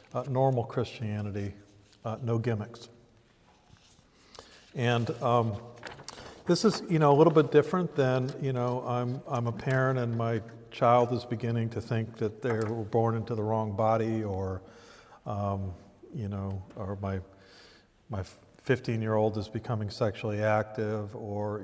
normal Christianity, no gimmicks. And this is, a little bit different than, I'm a parent and my child is beginning to think that they were born into the wrong body, or, or my 15-year-old is becoming sexually active, or,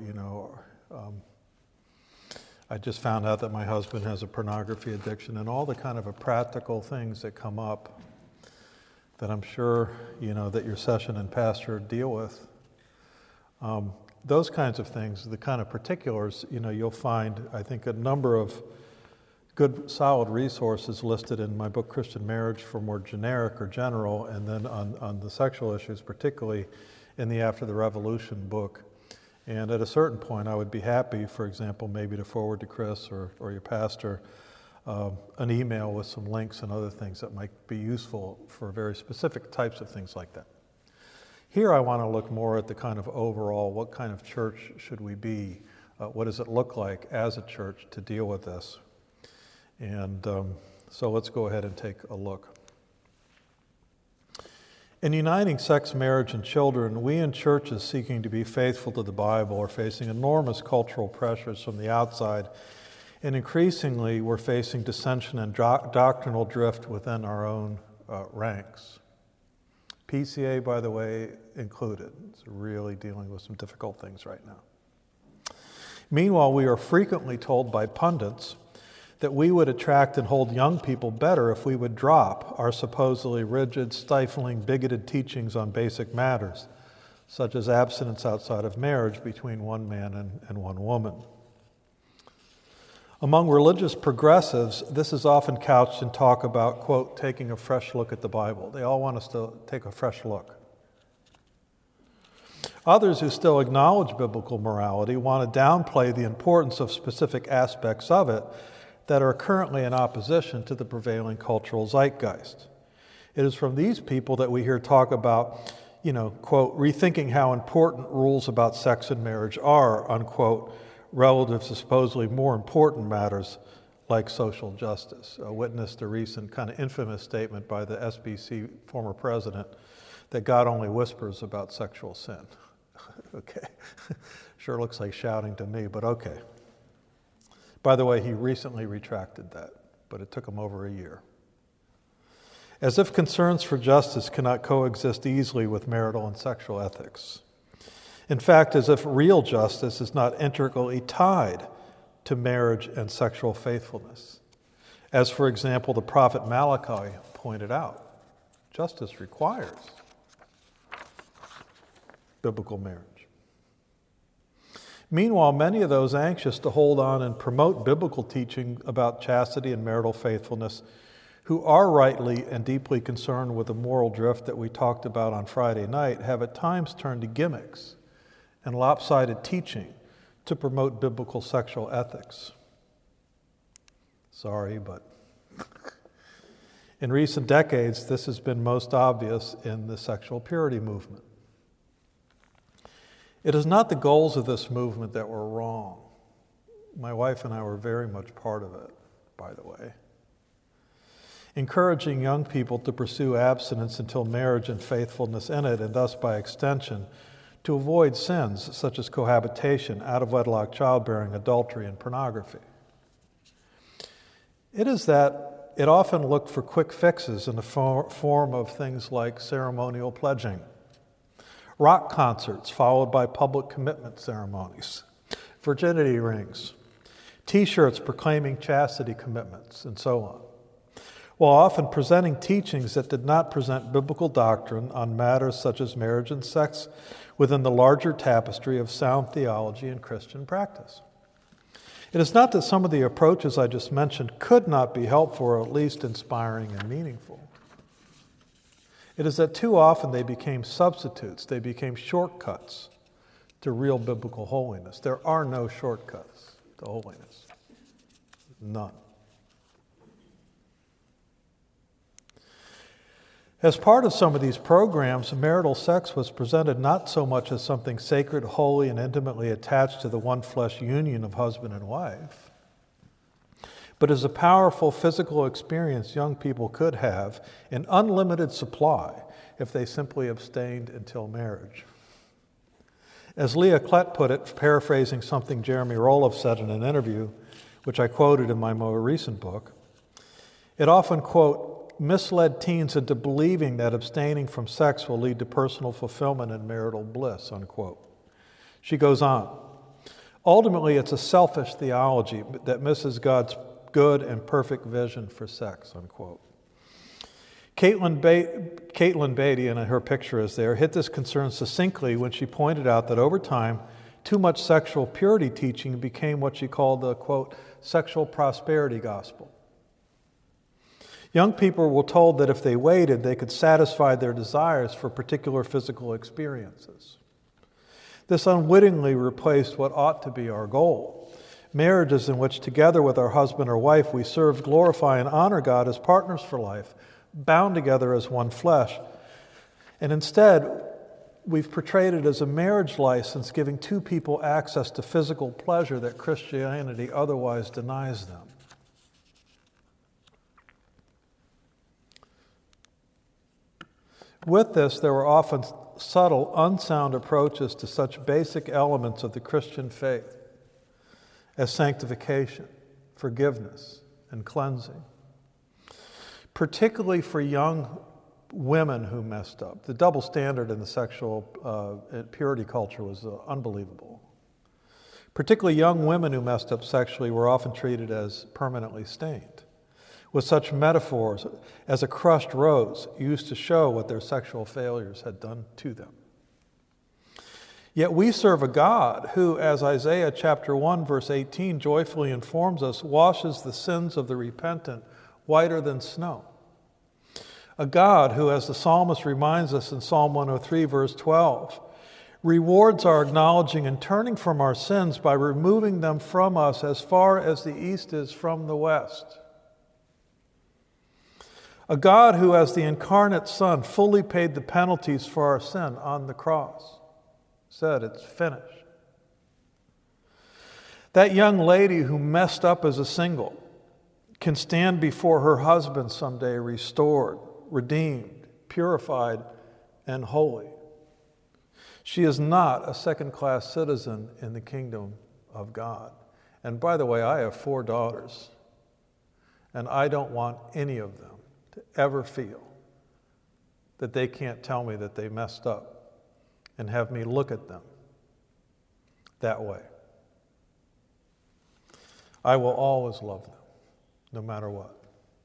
I just found out that my husband has a pornography addiction, and all the kind of practical things that come up that I'm sure, that your session and pastor deal with. Those kinds of things, the kind of particulars, you'll find, I think, a number of good, solid resources listed in my book, Christian Marriage, for more generic or general, and then on the sexual issues, particularly in the After the Revolution book. And at a certain point, I would be happy, for example, maybe to forward to Chris or your pastor an email with some links and other things that might be useful for very specific types of things like that. Here I want to look more at the kind of overall, what kind of church should we be? What does it look like as a church to deal with this? And so let's go ahead and take a look. In uniting sex, marriage, and children, we in churches seeking to be faithful to the Bible are facing enormous cultural pressures from the outside, and increasingly we're facing dissension and doctrinal drift within our own ranks. PCA, by the way, included. It's really dealing with some difficult things right now. Meanwhile, we are frequently told by pundits that we would attract and hold young people better if we would drop our supposedly rigid, stifling, bigoted teachings on basic matters, such as abstinence outside of marriage between one man and one woman. Among religious progressives, this is often couched in talk about, quote, taking a fresh look at the Bible. They all want us to take a fresh look. Others who still acknowledge biblical morality want to downplay the importance of specific aspects of it that are currently in opposition to the prevailing cultural zeitgeist. It is from these people that we hear talk about, quote, rethinking how important rules about sex and marriage are, unquote, relative to supposedly more important matters like social justice. I witnessed a recent kind of infamous statement by the SBC former president that God only whispers about sexual sin. Okay, sure looks like shouting to me, but okay. By the way, he recently retracted that, but it took him over a year. As if concerns for justice cannot coexist easily with marital and sexual ethics. In fact, as if real justice is not integrally tied to marriage and sexual faithfulness. As, for example, the prophet Malachi pointed out, justice requires biblical marriage. Meanwhile, many of those anxious to hold on and promote biblical teaching about chastity and marital faithfulness, who are rightly and deeply concerned with the moral drift that we talked about on Friday night, have at times turned to gimmicks and lopsided teaching to promote biblical sexual ethics. Sorry, but in recent decades, this has been most obvious in the sexual purity movement. It is not the goals of this movement that were wrong. My wife and I were very much part of it, by the way. Encouraging young people to pursue abstinence until marriage and faithfulness in it, and thus by extension, to avoid sins such as cohabitation, out-of-wedlock childbearing, adultery, and pornography. It is that it often looked for quick fixes in the form of things like ceremonial pledging, rock concerts followed by public commitment ceremonies, virginity rings, T-shirts proclaiming chastity commitments, and so on, while often presenting teachings that did not present biblical doctrine on matters such as marriage and sex within the larger tapestry of sound theology and Christian practice. It is not that some of the approaches I just mentioned could not be helpful or at least inspiring and meaningful. It is that too often they became substitutes, they became shortcuts to real biblical holiness. There are no shortcuts to holiness. None. As part of some of these programs, marital sex was presented not so much as something sacred, holy, and intimately attached to the one flesh union of husband and wife, but is a powerful physical experience young people could have in unlimited supply if they simply abstained until marriage. As Leah Klett put it, paraphrasing something Jeremy Roloff said in an interview, which I quoted in my more recent book, it often, quote, misled teens into believing that abstaining from sex will lead to personal fulfillment and marital bliss, unquote. She goes on, ultimately it's a selfish theology that misses God's good and perfect vision for sex, unquote. Caitlin Beatty, and her picture is there, hit this concern succinctly when she pointed out that over time, too much sexual purity teaching became what she called the, quote, sexual prosperity gospel. Young people were told that if they waited, they could satisfy their desires for particular physical experiences. This unwittingly replaced what ought to be our goal. Marriages in which, together with our husband or wife, we serve, glorify, and honor God as partners for life, bound together as one flesh. And instead, we've portrayed it as a marriage license giving two people access to physical pleasure that Christianity otherwise denies them. With this, there were often subtle, unsound approaches to such basic elements of the Christian faith as sanctification, forgiveness, and cleansing. Particularly for young women who messed up. The double standard in the sexual purity culture was unbelievable. Particularly young women who messed up sexually were often treated as permanently stained, with such metaphors as a crushed rose used to show what their sexual failures had done to them. Yet we serve a God who, as Isaiah chapter 1, verse 18 joyfully informs us, washes the sins of the repentant whiter than snow. A God who, as the psalmist reminds us in Psalm 103, verse 12, rewards our acknowledging and turning from our sins by removing them from us as far as the east is from the west. A God who, as the incarnate Son, fully paid the penalties for our sin on the cross, said, "It's finished." That young lady who messed up as a single can stand before her husband someday restored, redeemed, purified, and holy. She is not a second-class citizen in the kingdom of God. And by the way, I have 4 daughters, and I don't want any of them to ever feel that they can't tell me that they messed up and have me look at them that way. I will always love them, no matter what.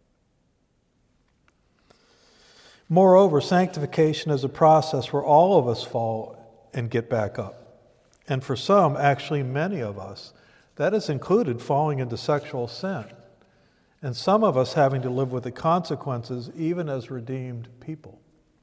Moreover, sanctification is a process where all of us fall and get back up. And for some, actually many of us, that has included falling into sexual sin. And some of us having to live with the consequences even as redeemed people.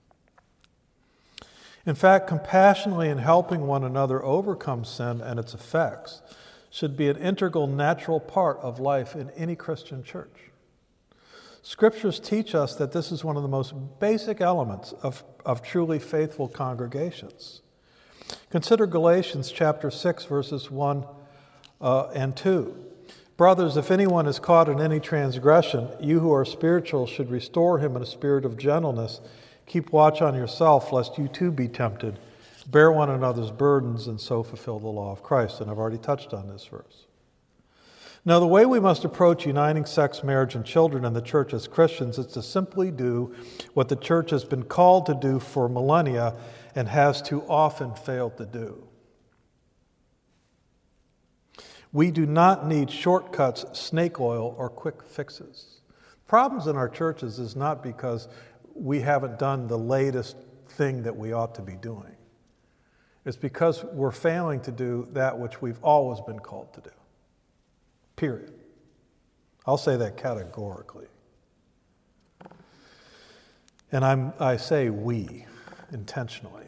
In fact, compassionately and helping one another overcome sin and its effects should be an integral, natural part of life in any Christian church. Scriptures teach us that this is one of the most basic elements of truly faithful congregations. Consider Galatians chapter 6, verses 1 and 2. Brothers, if anyone is caught in any transgression, you who are spiritual should restore him in a spirit of gentleness. Keep watch on yourself, lest you too be tempted. Bear one another's burdens, and so fulfill the law of Christ. And I've already touched on this verse. Now, the way we must approach uniting sex, marriage, and children in the church as Christians is to simply do what the church has been called to do for millennia and has too often failed to do. We do not need shortcuts, snake oil, or quick fixes. Problems in our churches is not because we haven't done the latest thing that we ought to be doing. It's because we're failing to do that which we've always been called to do. Period. I'll say that categorically. And I say we intentionally.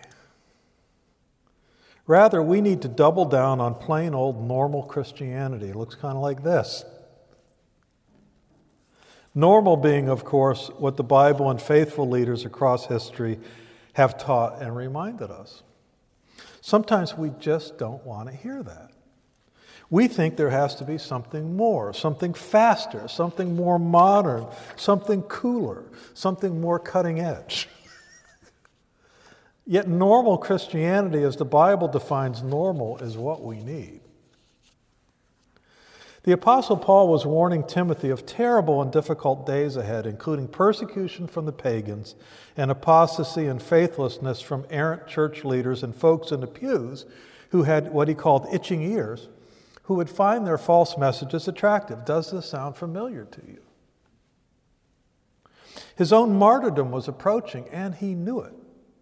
Rather, we need to double down on plain old normal Christianity. It looks kind of like this. Normal being, of course, what the Bible and faithful leaders across history have taught and reminded us. Sometimes we just don't want to hear that. We think there has to be something more, something faster, something more modern, something cooler, something more cutting edge. Yet normal Christianity, as the Bible defines normal, is what we need. The Apostle Paul was warning Timothy of terrible and difficult days ahead, including persecution from the pagans and apostasy and faithlessness from errant church leaders and folks in the pews who had what he called itching ears, who would find their false messages attractive. Does this sound familiar to you? His own martyrdom was approaching, and he knew it.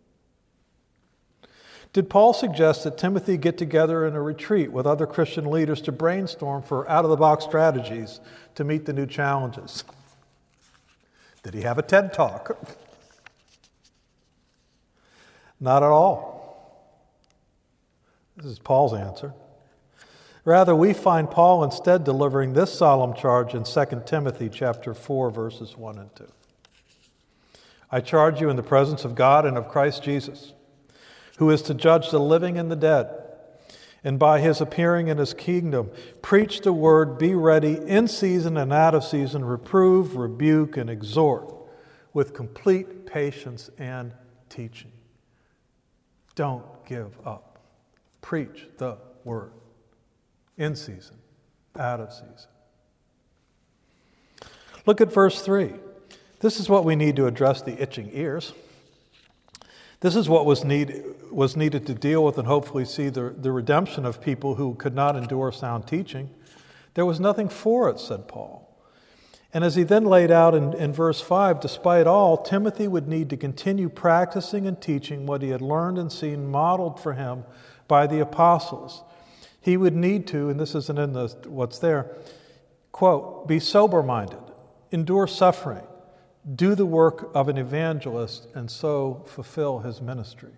Did Paul suggest that Timothy get together in a retreat with other Christian leaders to brainstorm for out-of-the-box strategies to meet the new challenges? Did he have a TED Talk? Not at all. This is Paul's answer. Rather, we find Paul instead delivering this solemn charge in 2 Timothy chapter 4, verses 1 and 2. I charge you in the presence of God and of Christ Jesus, who is to judge the living and the dead, and by his appearing in his kingdom, preach the word, be ready in season and out of season, reprove, rebuke, and exhort with complete patience and teaching. Don't give up. Preach the word. In season, out of season. Look at verse 3. This is what we need to address the itching ears. This is what was needed to deal with and hopefully see the redemption of people who could not endure sound teaching. There was nothing for it, said Paul. And as he then laid out in verse 5, despite all, Timothy would need to continue practicing and teaching what he had learned and seen modeled for him by the apostles. He would need to, and this isn't in what's there, quote, be sober-minded, endure suffering, do the work of an evangelist, and so fulfill his ministry.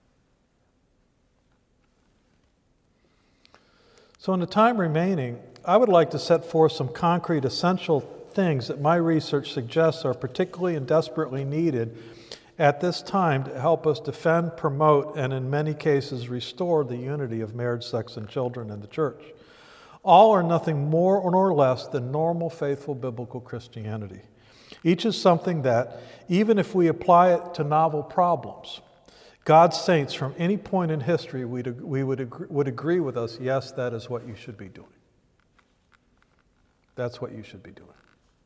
So in the time remaining, I would like to set forth some concrete essential things that my research suggests are particularly and desperately needed at this time to help us defend, promote, and in many cases restore the unity of marriage, sex, and children in the church. All are nothing more nor less than normal, faithful, biblical Christianity. Each is something that, even if we apply it to novel problems, God's saints from any point in history would agree with us, yes, that is what you should be doing. That's what you should be doing.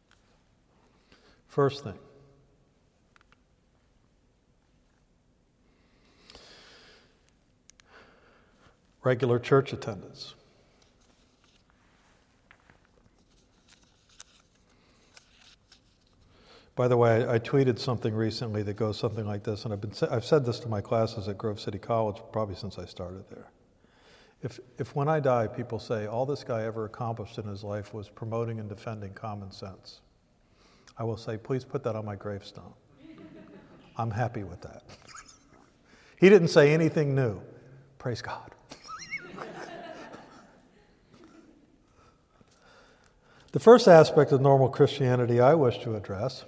First thing. Regular church attendance. By the way, I tweeted something recently that goes something like this, and I've said this to my classes at Grove City College probably since I started there. If when I die, people say, all this guy ever accomplished in his life was promoting and defending common sense, I will say, please put that on my gravestone. I'm happy with that. He didn't say anything new. Praise God. The first aspect of normal Christianity I wish to address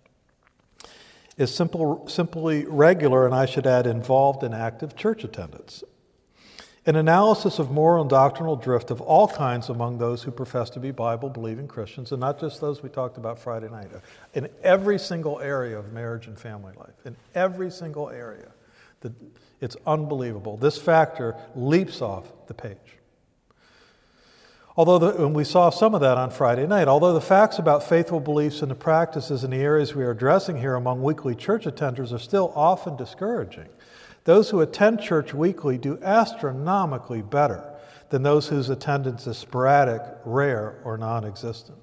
is simply regular, and I should add, involved and active church attendance. An analysis of moral and doctrinal drift of all kinds among those who profess to be Bible-believing Christians, and not just those we talked about Friday night. In every single area of marriage and family life, in every single area, it's unbelievable. This factor leaps off the page. And we saw some of that on Friday night. Although the facts about faithful beliefs and the practices in the areas we are addressing here among weekly church attenders are still often discouraging, those who attend church weekly do astronomically better than those whose attendance is sporadic, rare, or non-existent.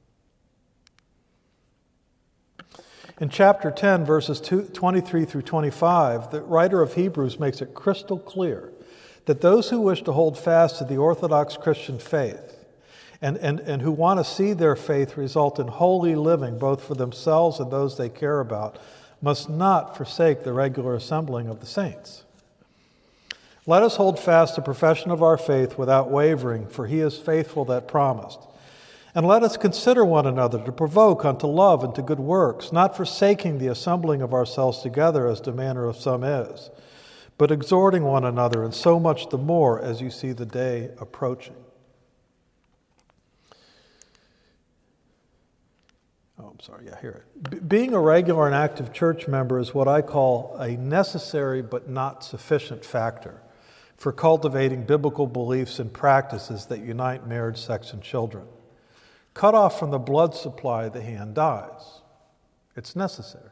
In chapter 10, verses 23 through 25, the writer of Hebrews makes it crystal clear that those who wish to hold fast to the Orthodox Christian faith and who want to see their faith result in holy living both for themselves and those they care about must not forsake the regular assembling of the saints. Let us hold fast the profession of our faith without wavering, for he is faithful that promised. And let us consider one another to provoke unto love and to good works, not forsaking the assembling of ourselves together as the manner of some is, but exhorting one another, and so much the more as you see the day approaching. Being a regular and active church member is what I call a necessary but not sufficient factor for cultivating biblical beliefs and practices that unite marriage, sex, and children. Cut off from the blood supply, the hand dies. It's necessary.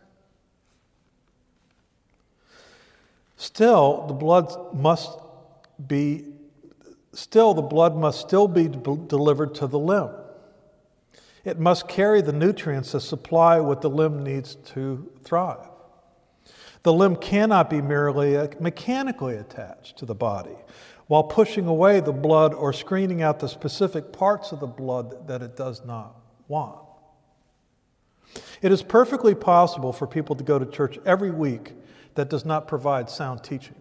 Still, the blood must still be delivered to the limb. It must carry the nutrients that supply what the limb needs to thrive. The limb cannot be merely mechanically attached to the body while pushing away the blood or screening out the specific parts of the blood that it does not want. It is perfectly possible for people to go to church every week that does not provide sound teaching.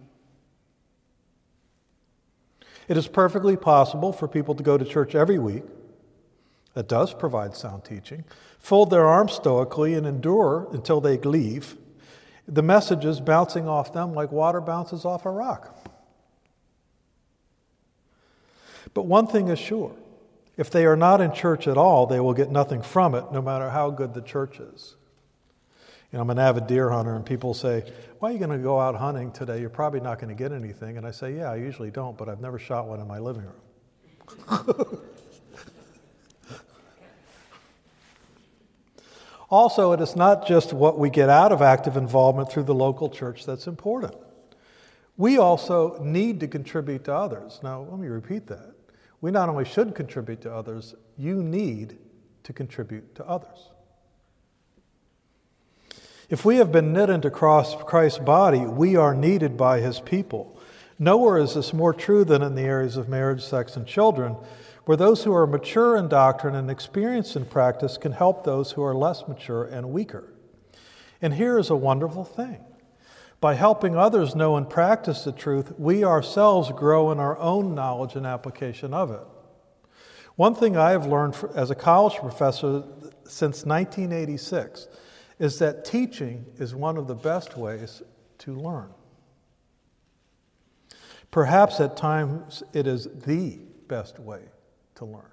It is perfectly possible for people to go to church every week that does provide sound teaching, fold their arms stoically and endure until they leave, the messages bouncing off them like water bounces off a rock. But one thing is sure, if they are not in church at all, they will get nothing from it, no matter how good the church is. I'm an avid deer hunter, and people say, why are you going to go out hunting today? You're probably not going to get anything. And I say, yeah, I usually don't, but I've never shot one in my living room. Also, it is not just what we get out of active involvement through the local church that's important. We also need to contribute to others. Now, let me repeat that. We not only should contribute to others, you need to contribute to others. If we have been knit into Christ's body, we are needed by his people. Nowhere is this more true than in the areas of marriage, sex, and children, where those who are mature in doctrine and experienced in practice can help those who are less mature and weaker. And here is a wonderful thing. By helping others know and practice the truth, we ourselves grow in our own knowledge and application of it. One thing I have learned as a college professor since 1986 is that teaching is one of the best ways to learn. Perhaps at times it is the best way to learn.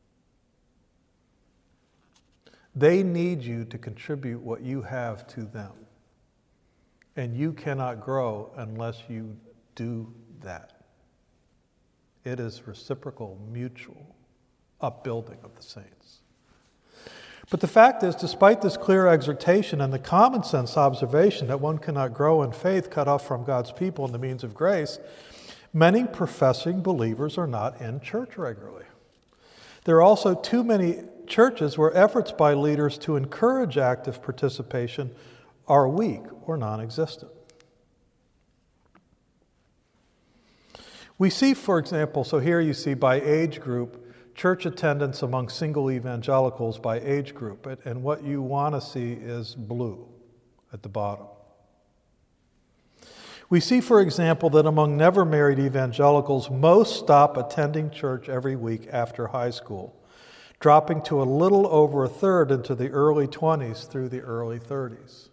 They need you to contribute what you have to them. And you cannot grow unless you do that. It is reciprocal, mutual upbuilding of the saints. But the fact is, despite this clear exhortation and the common sense observation that one cannot grow in faith cut off from God's people and the means of grace, many professing believers are not in church regularly. There are also too many churches where efforts by leaders to encourage active participation are weak or non-existent. We see, for example, so here you see by age group, church attendance among single evangelicals by age group, and what you want to see is blue at the bottom. We see, for example, that among never married evangelicals, most stop attending church every week after high school, dropping to a little over a third into the early 20s through the early 30s.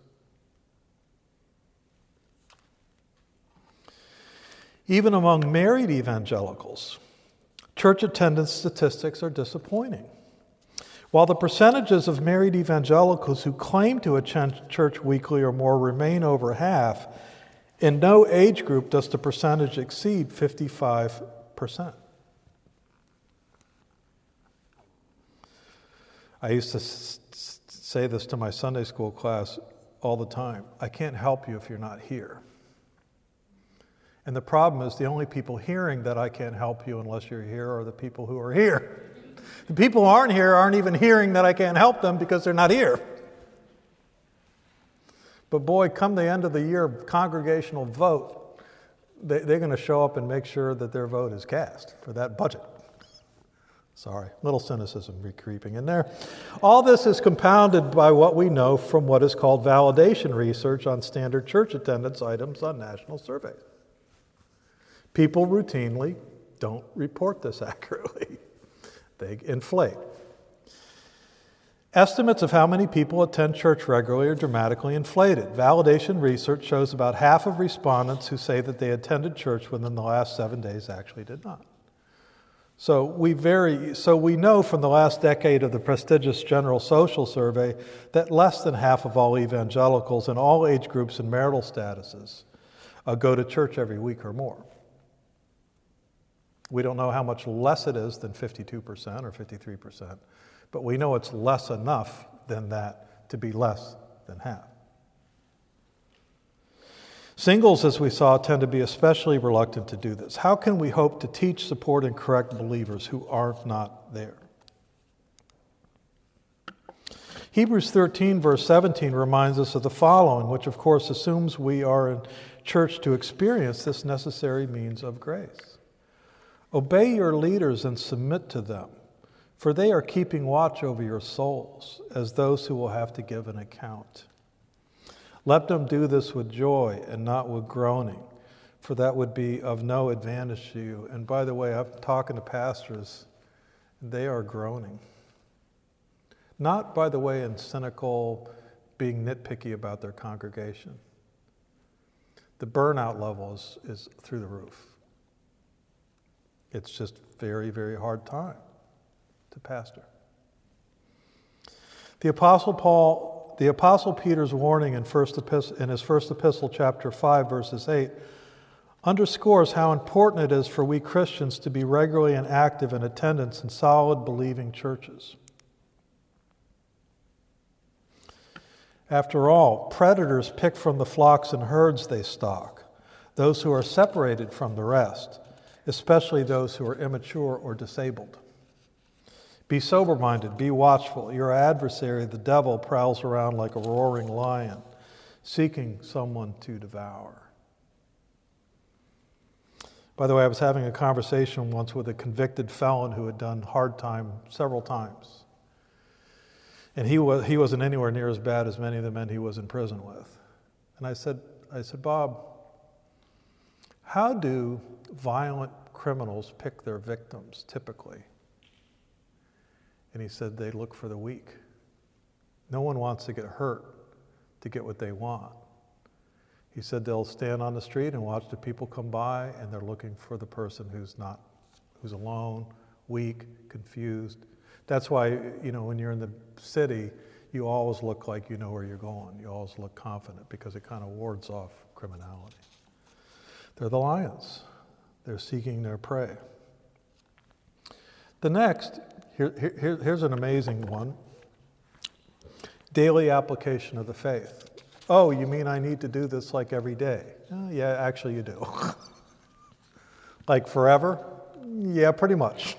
Even among married evangelicals, church attendance statistics are disappointing. While the percentages of married evangelicals who claim to attend church weekly or more remain over half, in no age group does the percentage exceed 55%. I used to say this to my Sunday school class all the time. I can't help you if you're not here. And the problem is the only people hearing that I can't help you unless you're here are the people who are here. The people who aren't here aren't even hearing that I can't help them because they're not here. But boy, come the end of the year congregational vote, they're going to show up and make sure that their vote is cast for that budget. Sorry, little cynicism creeping in there. All this is compounded by what we know from what is called validation research on standard church attendance items on national surveys. People routinely don't report this accurately. They inflate. Estimates of how many people attend church regularly are dramatically inflated. Validation research shows about half of respondents who say that they attended church within the last 7 days actually did not. So we know from the last decade of the prestigious General Social Survey that less than half of all evangelicals in all age groups and marital statuses go to church every week or more. We don't know how much less it is than 52% or 53%, but we know it's less enough than that to be less than half. Singles, as we saw, tend to be especially reluctant to do this. How can we hope to teach, support, and correct believers who are not there? Hebrews 13, verse 17 reminds us of the following, which of course assumes we are in church to experience this necessary means of grace. Obey your leaders and submit to them, for they are keeping watch over your souls as those who will have to give an account. Let them do this with joy and not with groaning, for that would be of no advantage to you. And by the way, I'm talking to pastors, and they are groaning. Not, by the way, in cynical, being nitpicky about their congregation. The burnout level is through the roof. It's just very, very hard time to pastor. The Apostle Peter's warning in his first epistle, chapter 5, verses 8, underscores how important it is for we Christians to be regularly and active in attendance in solid, believing churches. After all, predators pick from the flocks and herds they stalk, those who are separated from the rest, especially those who are immature or disabled. Be sober-minded, be watchful. Your adversary, the devil, prowls around like a roaring lion, seeking someone to devour. By the way, I was having a conversation once with a convicted felon who had done hard time several times. And he wasn't anywhere near as bad as many of the men he was in prison with. And I said, Bob, how do violent criminals pick their victims typically? And he said they look for the weak. No one wants to get hurt to get what they want. He said they'll stand on the street and watch the people come by, and they're looking for the person who's alone, weak, confused. That's why, when you're in the city, you always look like you know where you're going. You always look confident because it kind of wards off criminality. They're the lions. They're seeking their prey. The next, here's an amazing one. Daily application of the faith. Oh, you mean I need to do this like every day? Yeah, actually you do. Like forever? Yeah, pretty much.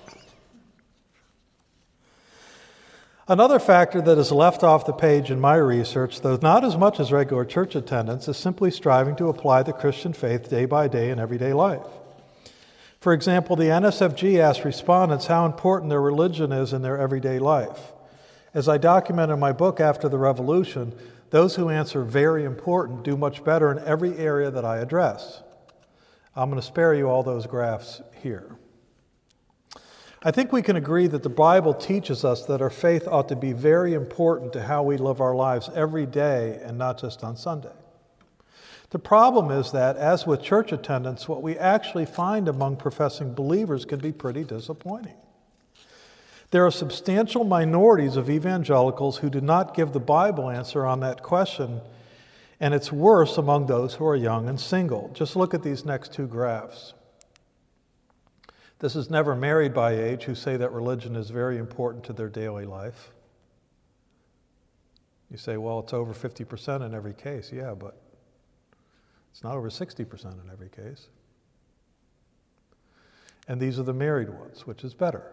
Another factor that is left off the page in my research, though not as much as regular church attendance, is simply striving to apply the Christian faith day by day in everyday life. For example, the NSFG asked respondents how important their religion is in their everyday life. As I document in my book After the Revolution, those who answer very important do much better in every area that I address. I'm going to spare you all those graphs here. I think we can agree that the Bible teaches us that our faith ought to be very important to how we live our lives every day and not just on Sunday. The problem is that, as with church attendance, what we actually find among professing believers can be pretty disappointing. There are substantial minorities of evangelicals who do not give the Bible answer on that question, and it's worse among those who are young and single. Just look at these next two graphs. This is never married by age who say that religion is very important to their daily life. You say, well, it's over 50% in every case. Yeah, but it's not over 60% in every case. And these are the married ones, which is better.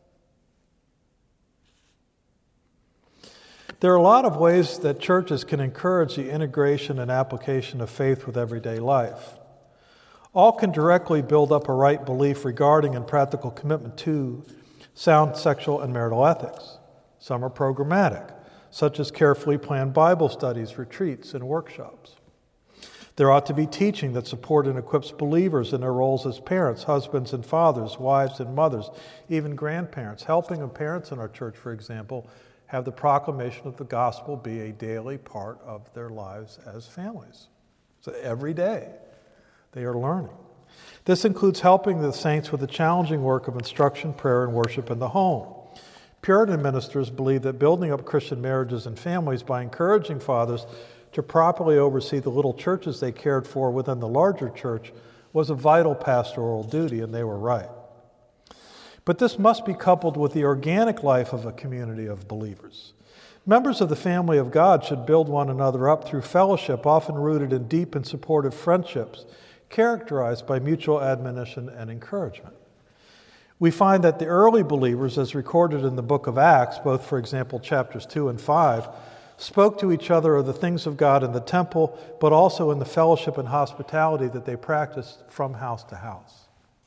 There are a lot of ways that churches can encourage the integration and application of faith with everyday life. All can directly build up a right belief regarding and practical commitment to sound sexual and marital ethics. Some are programmatic, such as carefully planned Bible studies, retreats, and workshops. There ought to be teaching that supports and equips believers in their roles as parents, husbands and fathers, wives and mothers, even grandparents. Helping of parents in our church, for example, have the proclamation of the gospel be a daily part of their lives as families. So every day they are learning. This includes helping the saints with the challenging work of instruction, prayer, and worship in the home. Puritan ministers believe that building up Christian marriages and families by encouraging fathers to properly oversee the little churches they cared for within the larger church was a vital pastoral duty, and they were right. But this must be coupled with the organic life of a community of believers. Members of the family of God should build one another up through fellowship, often rooted in deep and supportive friendships, characterized by mutual admonition and encouragement. We find that the early believers, as recorded in the book of Acts, both, for example, chapters 2 and 5, spoke to each other of the things of God in the temple, but also in the fellowship and hospitality that they practiced from house to house.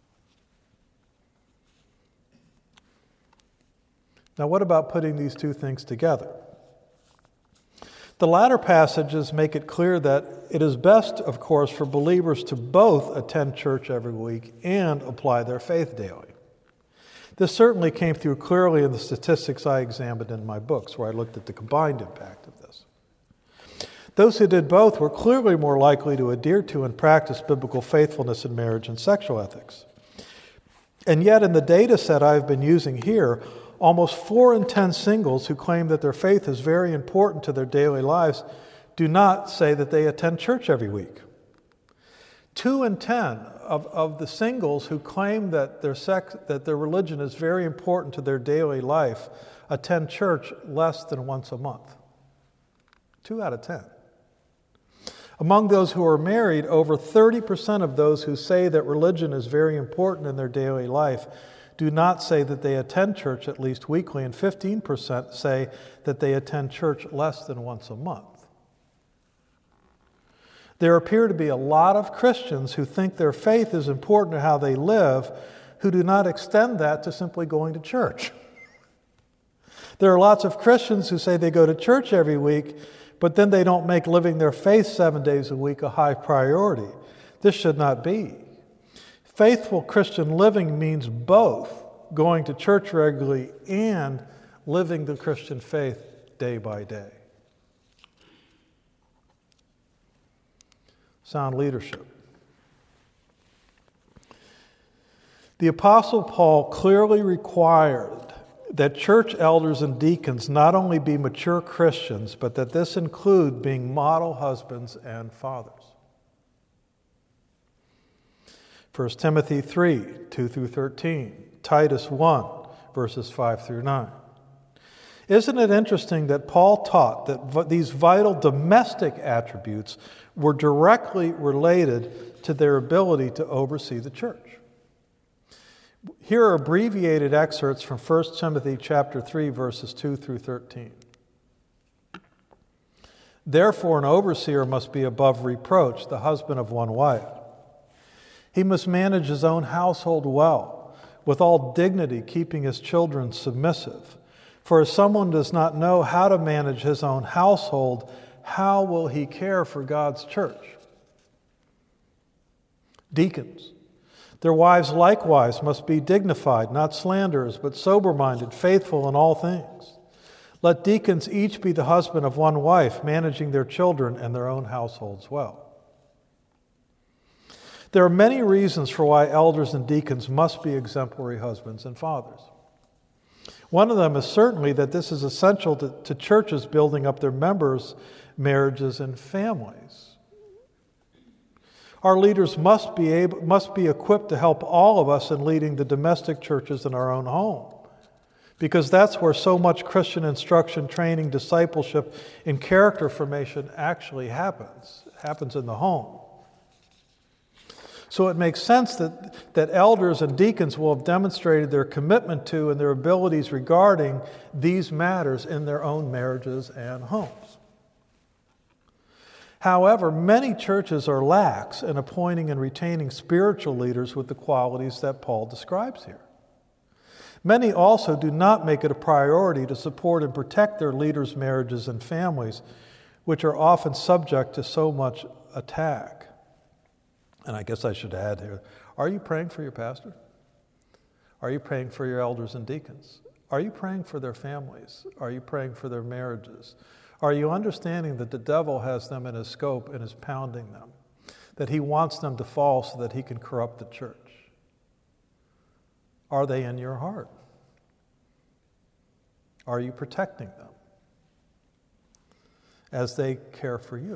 Now, what about putting these two things together? The latter passages make it clear that it is best, of course, for believers to both attend church every week and apply their faith daily. This certainly came through clearly in the statistics I examined in my books, where I looked at the combined impact of this. Those who did both were clearly more likely to adhere to and practice biblical faithfulness in marriage and sexual ethics. And yet, in the data set I've been using here, almost 4 in 10 singles who claim that their faith is very important to their daily lives do not say that they attend church every week. 2 in 10 of the singles who claim that their religion is very important to their daily life attend church less than once a month. 2 out of 10. Among those who are married, over 30% of those who say that religion is very important in their daily life do not say that they attend church at least weekly, and 15% say that they attend church less than once a month. There appear to be a lot of Christians who think their faith is important to how they live, who do not extend that to simply going to church. There are lots of Christians who say they go to church every week, but then they don't make living their faith 7 days a week a high priority. This should not be. Faithful Christian living means both going to church regularly and living the Christian faith day by day. Sound leadership. The Apostle Paul clearly required that church elders and deacons not only be mature Christians, but that this include being model husbands and fathers. 1 Timothy 3, 2 through 13, Titus 1, verses 5 through 9. Isn't it interesting that Paul taught that these vital domestic attributes were directly related to their ability to oversee the church? Here are abbreviated excerpts from 1 Timothy chapter 3, verses 2 through 13. Therefore, an overseer must be above reproach, the husband of one wife. He must manage his own household well, with all dignity, keeping his children submissive. For if someone does not know how to manage his own household, how will he care for God's church? Deacons. Their wives likewise must be dignified, not slanderers, but sober-minded, faithful in all things. Let deacons each be the husband of one wife, managing their children and their own households well. There are many reasons for why elders and deacons must be exemplary husbands and fathers. One of them is certainly that this is essential to churches building up their members' marriages and families. Our leaders must be equipped to help all of us in leading the domestic churches in our own home, because that's where so much Christian instruction, training, discipleship, and character formation actually happens. It happens in the home. So it makes sense that elders and deacons will have demonstrated their commitment to and their abilities regarding these matters in their own marriages and homes. However, many churches are lax in appointing and retaining spiritual leaders with the qualities that Paul describes here. Many also do not make it a priority to support and protect their leaders' marriages and families, which are often subject to so much attack. And I guess I should add here, are you praying for your pastor? Are you praying for your elders and deacons? Are you praying for their families? Are you praying for their marriages? Are you understanding that the devil has them in his scope and is pounding them? that he wants them to fall so that he can corrupt the church? Are they in your heart? Are you protecting them as they care for you?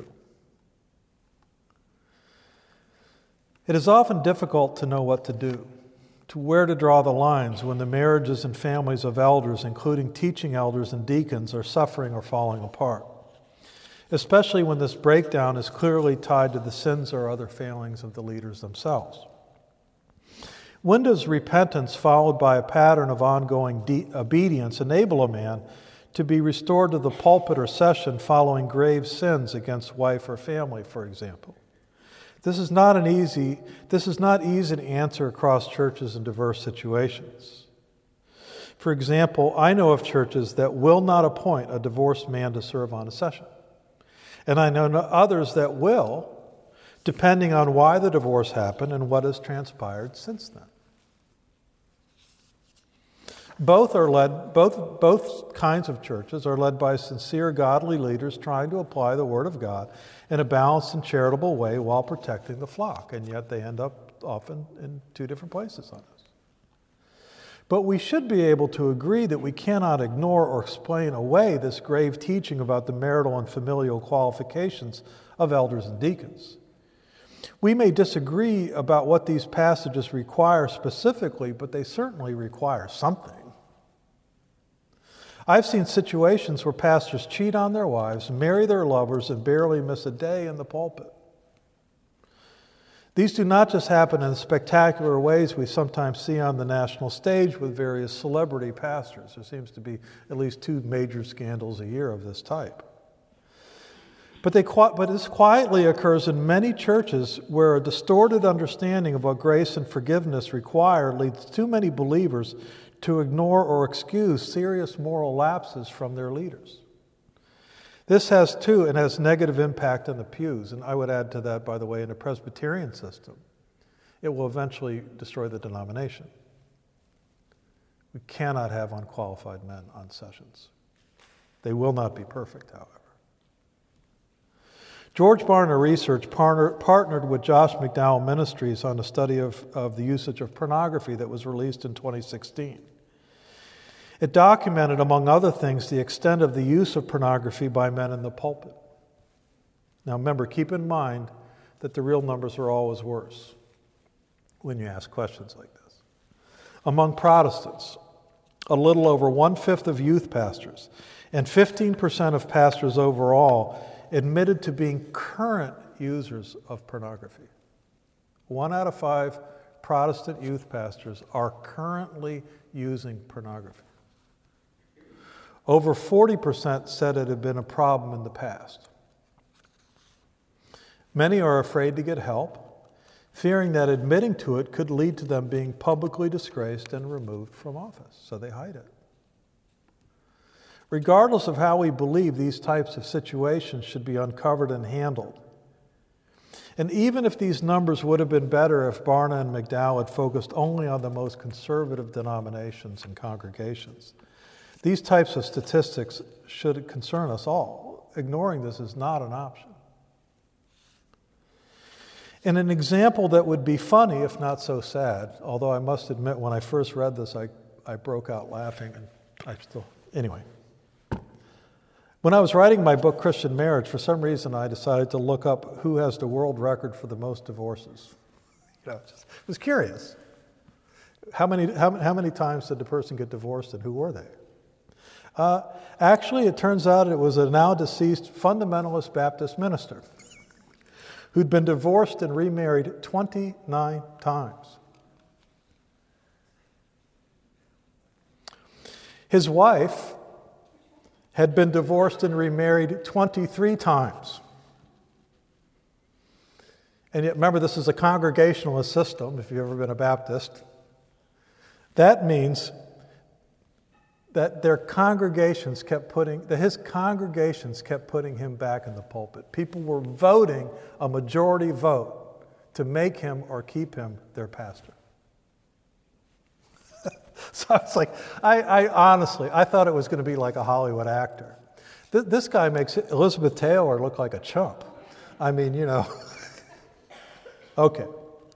It is often difficult to know what to do, to where to draw the lines when the marriages and families of elders, including teaching elders and deacons, are suffering or falling apart, especially when this breakdown is clearly tied to the sins or other failings of the leaders themselves. When does repentance followed by a pattern of ongoing obedience enable a man to be restored to the pulpit or session following grave sins against wife or family, for example? This is not easy to answer across churches in diverse situations. For example, I know of churches that will not appoint a divorced man to serve on a session. And I know others that will, depending on why the divorce happened and what has transpired since then. Both kinds of churches are led by sincere, godly leaders trying to apply the Word of God in a balanced and charitable way while protecting the flock, and yet they end up often in two different places on this. But we should be able to agree that we cannot ignore or explain away this grave teaching about the marital and familial qualifications of elders and deacons. We may disagree about what these passages require specifically, but they certainly require something. I've seen situations where pastors cheat on their wives, marry their lovers, and barely miss a day in the pulpit. These do not just happen in the spectacular ways we sometimes see on the national stage with various celebrity pastors. There seems to be at least 2 major scandals a year of this type. But this quietly occurs in many churches where a distorted understanding of what grace and forgiveness require leads too many believers to ignore or excuse serious moral lapses from their leaders. This has negative impact on the pews, and I would add to that, by the way, in a Presbyterian system, it will eventually destroy the denomination. We cannot have unqualified men on sessions. They will not be perfect, however. George Barna Research partnered with Josh McDowell Ministries on a study of the usage of pornography that was released in 2016. It documented, among other things, the extent of the use of pornography by men in the pulpit. Now remember, keep in mind that the real numbers are always worse when you ask questions like this. Among Protestants, a little over 1/5 of youth pastors and 15% of pastors overall admitted to being current users of pornography. 1 out of 5 Protestant youth pastors are currently using pornography. Over 40% said it had been a problem in the past. Many are afraid to get help, fearing that admitting to it could lead to them being publicly disgraced and removed from office, so they hide it. Regardless of how we believe these types of situations should be uncovered and handled, and even if these numbers would have been better if Barna and McDowell had focused only on the most conservative denominations and congregations, these types of statistics should concern us all. Ignoring this is not an option. In an example that would be funny, if not so sad, although I must admit when I first read this, I broke out laughing, and anyway. When I was writing my book, Christian Marriage, for some reason I decided to look up who has the world record for the most divorces. Just was curious. How many times did the person get divorced, and who were they? Actually, it turns out it was a now deceased fundamentalist Baptist minister who'd been divorced and remarried 29 times. His wife had been divorced and remarried 23 times. And yet, remember, this is a congregationalist system, if you've ever been a Baptist. That means that his congregations kept putting him back in the pulpit. People were voting a majority vote to make him or keep him their pastor. So it's like, I honestly thought it was going to be like a Hollywood actor. This guy makes Elizabeth Taylor look like a chump. I mean, Okay.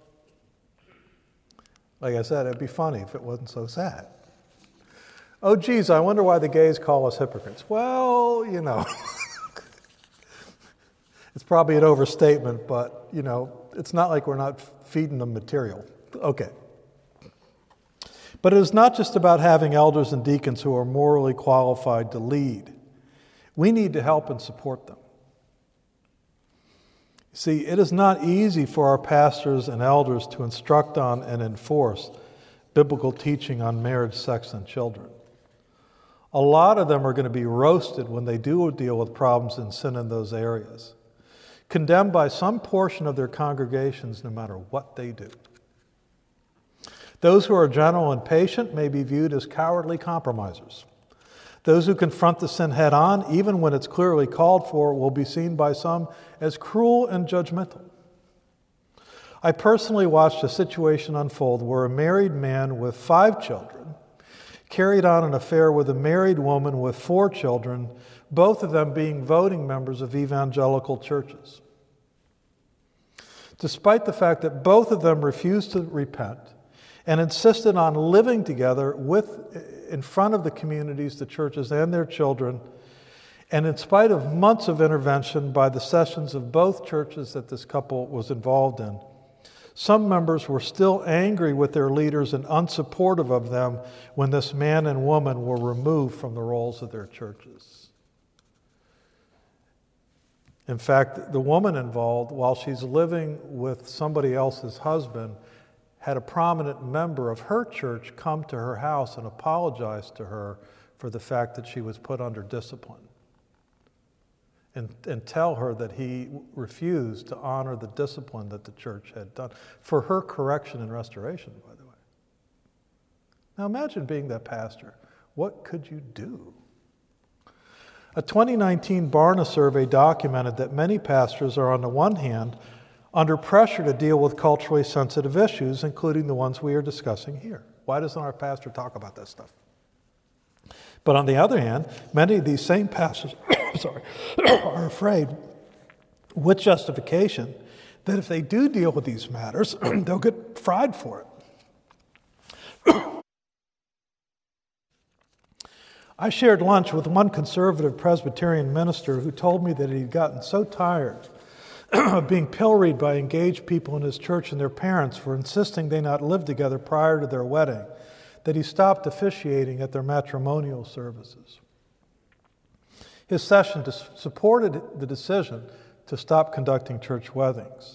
Like I said, it'd be funny if it wasn't so sad. Oh, geez, I wonder why the gays call us hypocrites. Well, it's probably an overstatement, but, it's not like we're not feeding them material. Okay. But it is not just about having elders and deacons who are morally qualified to lead. We need to help and support them. See, it is not easy for our pastors and elders to instruct on and enforce biblical teaching on marriage, sex, and children. A lot of them are going to be roasted when they do deal with problems and sin in those areas, condemned by some portion of their congregations no matter what they do. Those who are gentle and patient may be viewed as cowardly compromisers. Those who confront the sin head on, even when it's clearly called for, will be seen by some as cruel and judgmental. I personally watched a situation unfold where a married man with 5 children carried on an affair with a married woman with 4 children, both of them being voting members of evangelical churches. Despite the fact that both of them refused to repent and insisted on living together in front of the communities, the churches, and their children, and in spite of months of intervention by the sessions of both churches that this couple was involved in, some members were still angry with their leaders and unsupportive of them when this man and woman were removed from the roles of their churches. In fact, the woman involved, while she's living with somebody else's husband, had a prominent member of her church come to her house and apologize to her for the fact that she was put under discipline and tell her that he refused to honor the discipline that the church had done for her correction and restoration, by the way. Now imagine being that pastor. What could you do? A 2019 Barna survey documented that many pastors are, on the one hand, under pressure to deal with culturally sensitive issues, including the ones we are discussing here. Why doesn't our pastor talk about that stuff? But on the other hand, many of these same pastors are afraid, with justification, that if they do deal with these matters, they'll get fried for it. I shared lunch with one conservative Presbyterian minister who told me that he'd gotten so tired of being pilloried by engaged people in his church and their parents for insisting they not live together prior to their wedding, that he stopped officiating at their matrimonial services. His session supported the decision to stop conducting church weddings.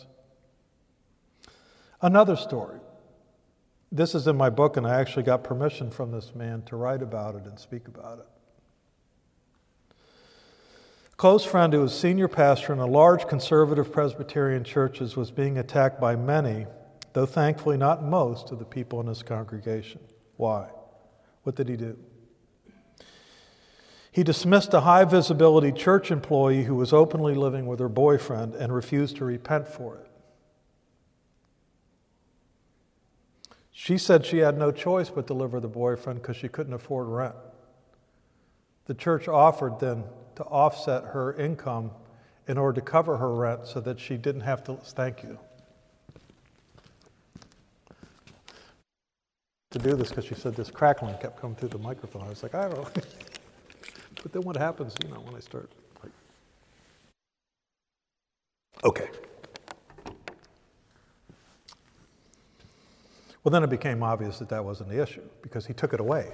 Another story. This is in my book, and I actually got permission from this man to write about it and speak about it. A close friend who was senior pastor in a large conservative Presbyterian churches was being attacked by many, though thankfully not most, of the people in his congregation. Why? What did he do? He dismissed a high-visibility church employee who was openly living with her boyfriend and refused to repent for it. She said she had no choice but to live with her boyfriend because she couldn't afford rent. The church offered then to offset her income in order to cover her rent so that she didn't have to, thank you, to do this, because she said this crackling kept coming through the microphone. I was like, I don't know. But then what happens, when I start, okay. Well, then it became obvious that wasn't the issue, because he took it away.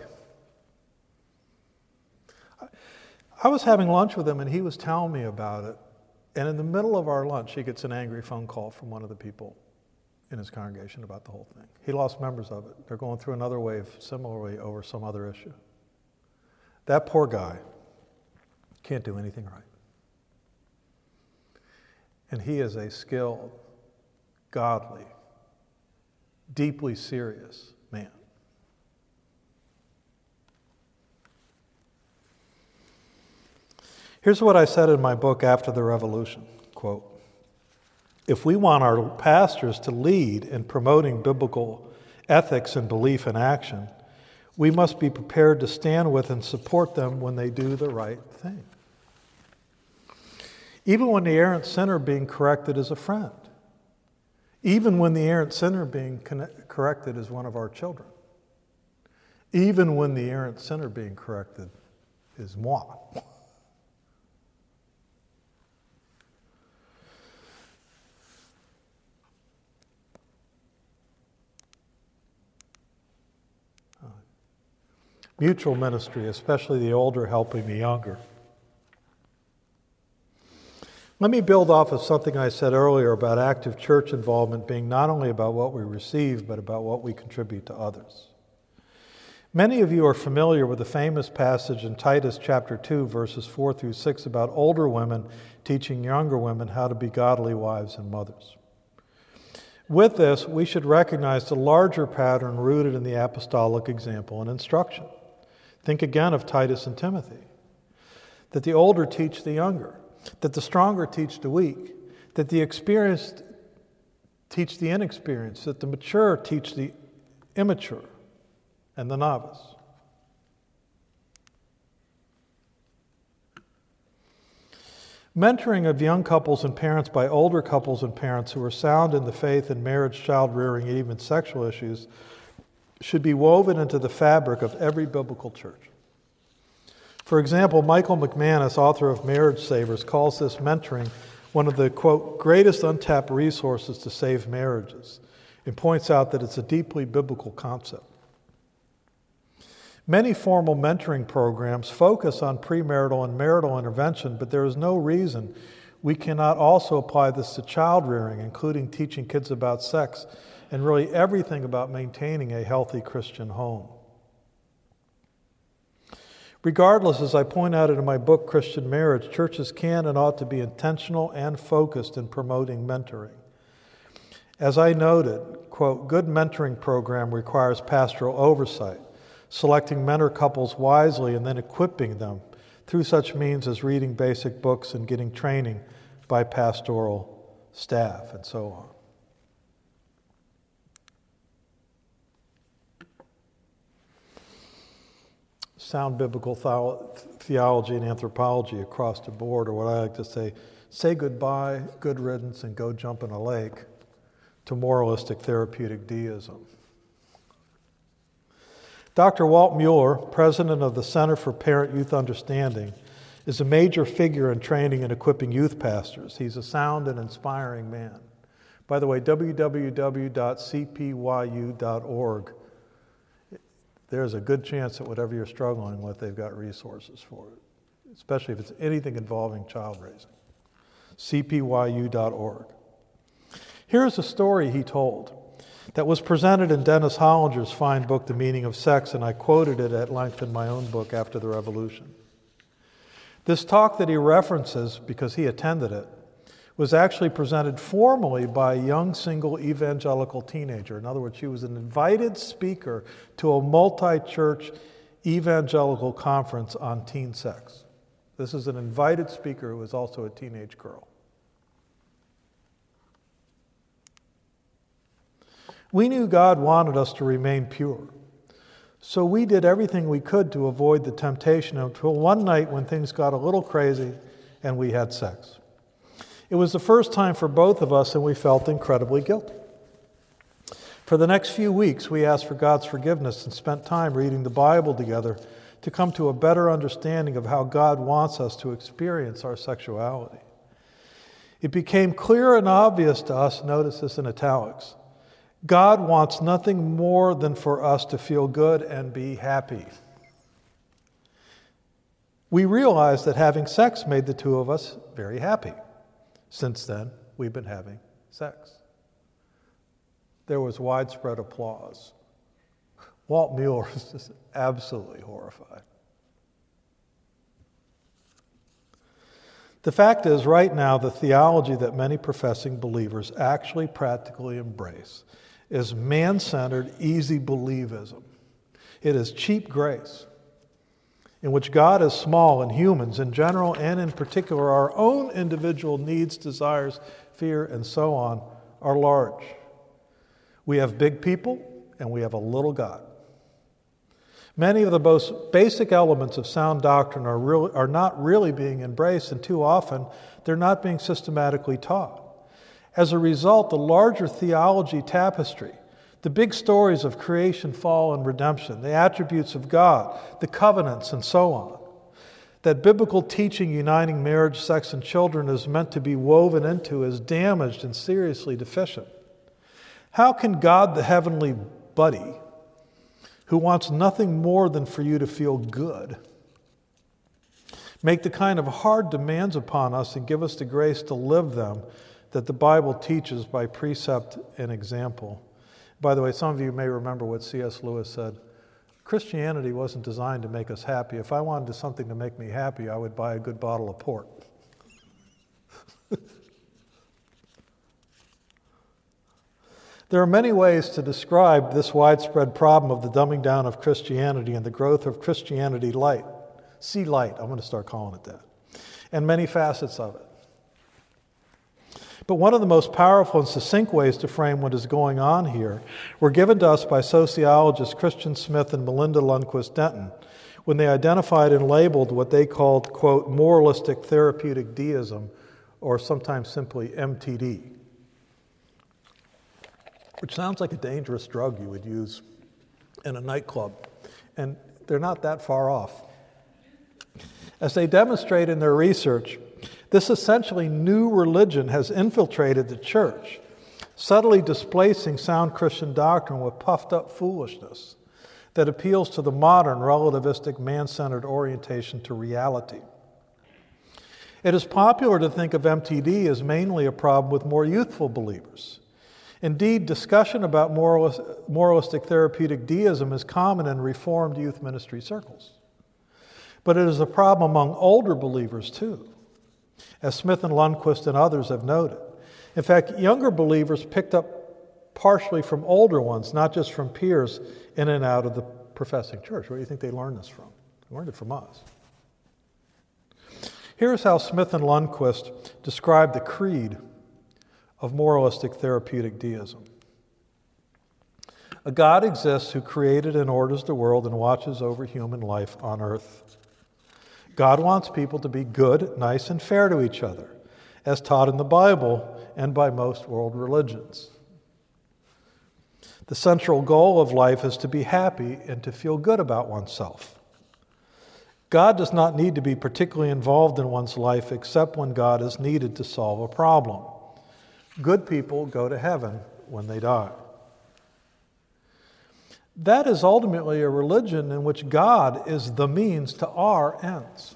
I was having lunch with him, and he was telling me about it, and in the middle of our lunch, he gets an angry phone call from one of the people in his congregation about the whole thing. He lost members of it. They're going through another wave similarly over some other issue. That poor guy can't do anything right. And he is a skilled, godly, deeply serious man. Here's what I said in my book After the Revolution, quote, "If we want our pastors to lead in promoting biblical ethics and belief in action, we must be prepared to stand with and support them when they do the right thing. Even when the errant sinner being corrected is a friend. Even when the errant sinner being corrected is one of our children. Even when the errant sinner being corrected is moi. Mutual ministry, especially the older helping the younger. Let me build off of something I said earlier about active church involvement being not only about what we receive, but about what we contribute to others. Many of you are familiar with the famous passage in Titus chapter 2, verses 4 through 6 about older women teaching younger women how to be godly wives and mothers. With this, we should recognize the larger pattern rooted in the apostolic example and instruction. Think again of Titus and Timothy, that the older teach the younger, that the stronger teach the weak, that the experienced teach the inexperienced, that the mature teach the immature and the novice. Mentoring of young couples and parents by older couples and parents who are sound in the faith in marriage, child rearing, and even sexual issues should be woven into the fabric of every biblical church. For example, Michael McManus, author of Marriage Savers, calls this mentoring one of the, quote, greatest untapped resources to save marriages, and points out that it's a deeply biblical concept. Many formal mentoring programs focus on premarital and marital intervention, but there is no reason we cannot also apply this to child rearing, including teaching kids about sex and really everything about maintaining a healthy Christian home. Regardless, as I point out in my book, Christian Marriage, churches can and ought to be intentional and focused in promoting mentoring. As I noted, quote, good mentoring program requires pastoral oversight, selecting mentor couples wisely and then equipping them through such means as reading basic books and getting training by pastoral staff and so on. Sound biblical theology and anthropology across the board, or what I like to say goodbye, good riddance, and go jump in a lake, to moralistic therapeutic deism. Dr. Walt Mueller, president of the Center for Parent-Youth Understanding, is a major figure in training and equipping youth pastors. He's a sound and inspiring man. By the way, www.cpyu.org. There's a good chance that whatever you're struggling with, they've got resources for it, especially if it's anything involving child raising. cpyu.org. Here's a story he told that was presented in Dennis Hollinger's fine book, The Meaning of Sex, and I quoted it at length in my own book, After the Revolution. This talk that he references, because he attended it, was actually presented formally by a young single evangelical teenager. In other words, she was an invited speaker to a multi-church evangelical conference on teen sex. This is an invited speaker who was also a teenage girl. We knew God wanted us to remain pure, so we did everything we could to avoid the temptation until one night when things got a little crazy and we had sex. It was the first time for both of us, and we felt incredibly guilty. For the next few weeks, we asked for God's forgiveness and spent time reading the Bible together to come to a better understanding of how God wants us to experience our sexuality. It became clear and obvious to us, notice this in italics, God wants nothing more than for us to feel good and be happy. We realized that having sex made the two of us very happy. Since then, we've been having sex. There was widespread applause. Walt Mueller was just absolutely horrified. The fact is, right now, the theology that many professing believers actually practically embrace is man-centered, easy believism. It is cheap grace, in which God is small and humans in general and in particular our own individual needs, desires, fear, and so on are large. We have big people and we have a little God. Many of the most basic elements of sound doctrine are not really being embraced, and too often they're not being systematically taught. As a result, the larger theology tapestry, the big stories of creation, fall, and redemption, the attributes of God, the covenants, and so on, that biblical teaching uniting marriage, sex, and children is meant to be woven into is damaged and seriously deficient. How can God, the heavenly buddy, who wants nothing more than for you to feel good, make the kind of hard demands upon us and give us the grace to live them that the Bible teaches by precept and example? By the way, some of you may remember what C.S. Lewis said. Christianity wasn't designed to make us happy. If I wanted something to make me happy, I would buy a good bottle of port. There are many ways to describe this widespread problem of the dumbing down of Christianity and the growth of Christianity light. See light, I'm going to start calling it that. And many facets of it. But one of the most powerful and succinct ways to frame what is going on here were given to us by sociologists Christian Smith and Melinda Lundquist Denton when they identified and labeled what they called, quote, moralistic therapeutic deism, or sometimes simply MTD, which sounds like a dangerous drug you would use in a nightclub, and they're not that far off. As they demonstrate in their research, this essentially new religion has infiltrated the church, subtly displacing sound Christian doctrine with puffed-up foolishness that appeals to the modern, relativistic, man-centered orientation to reality. It is popular to think of MTD as mainly a problem with more youthful believers. Indeed, discussion about moralistic therapeutic deism is common in Reformed youth ministry circles. But it is a problem among older believers too, as Smith and Lundquist and others have noted. In fact, younger believers picked up partially from older ones, not just from peers in and out of the professing church. Where do you think they learned this from? They learned it from us. Here's how Smith and Lundquist describe the creed of moralistic therapeutic deism. A God exists who created and orders the world and watches over human life on earth. God wants people to be good, nice, and fair to each other, as taught in the Bible and by most world religions. The central goal of life is to be happy and to feel good about oneself. God does not need to be particularly involved in one's life except when God is needed to solve a problem. Good people go to heaven when they die. That is ultimately a religion in which God is the means to our ends.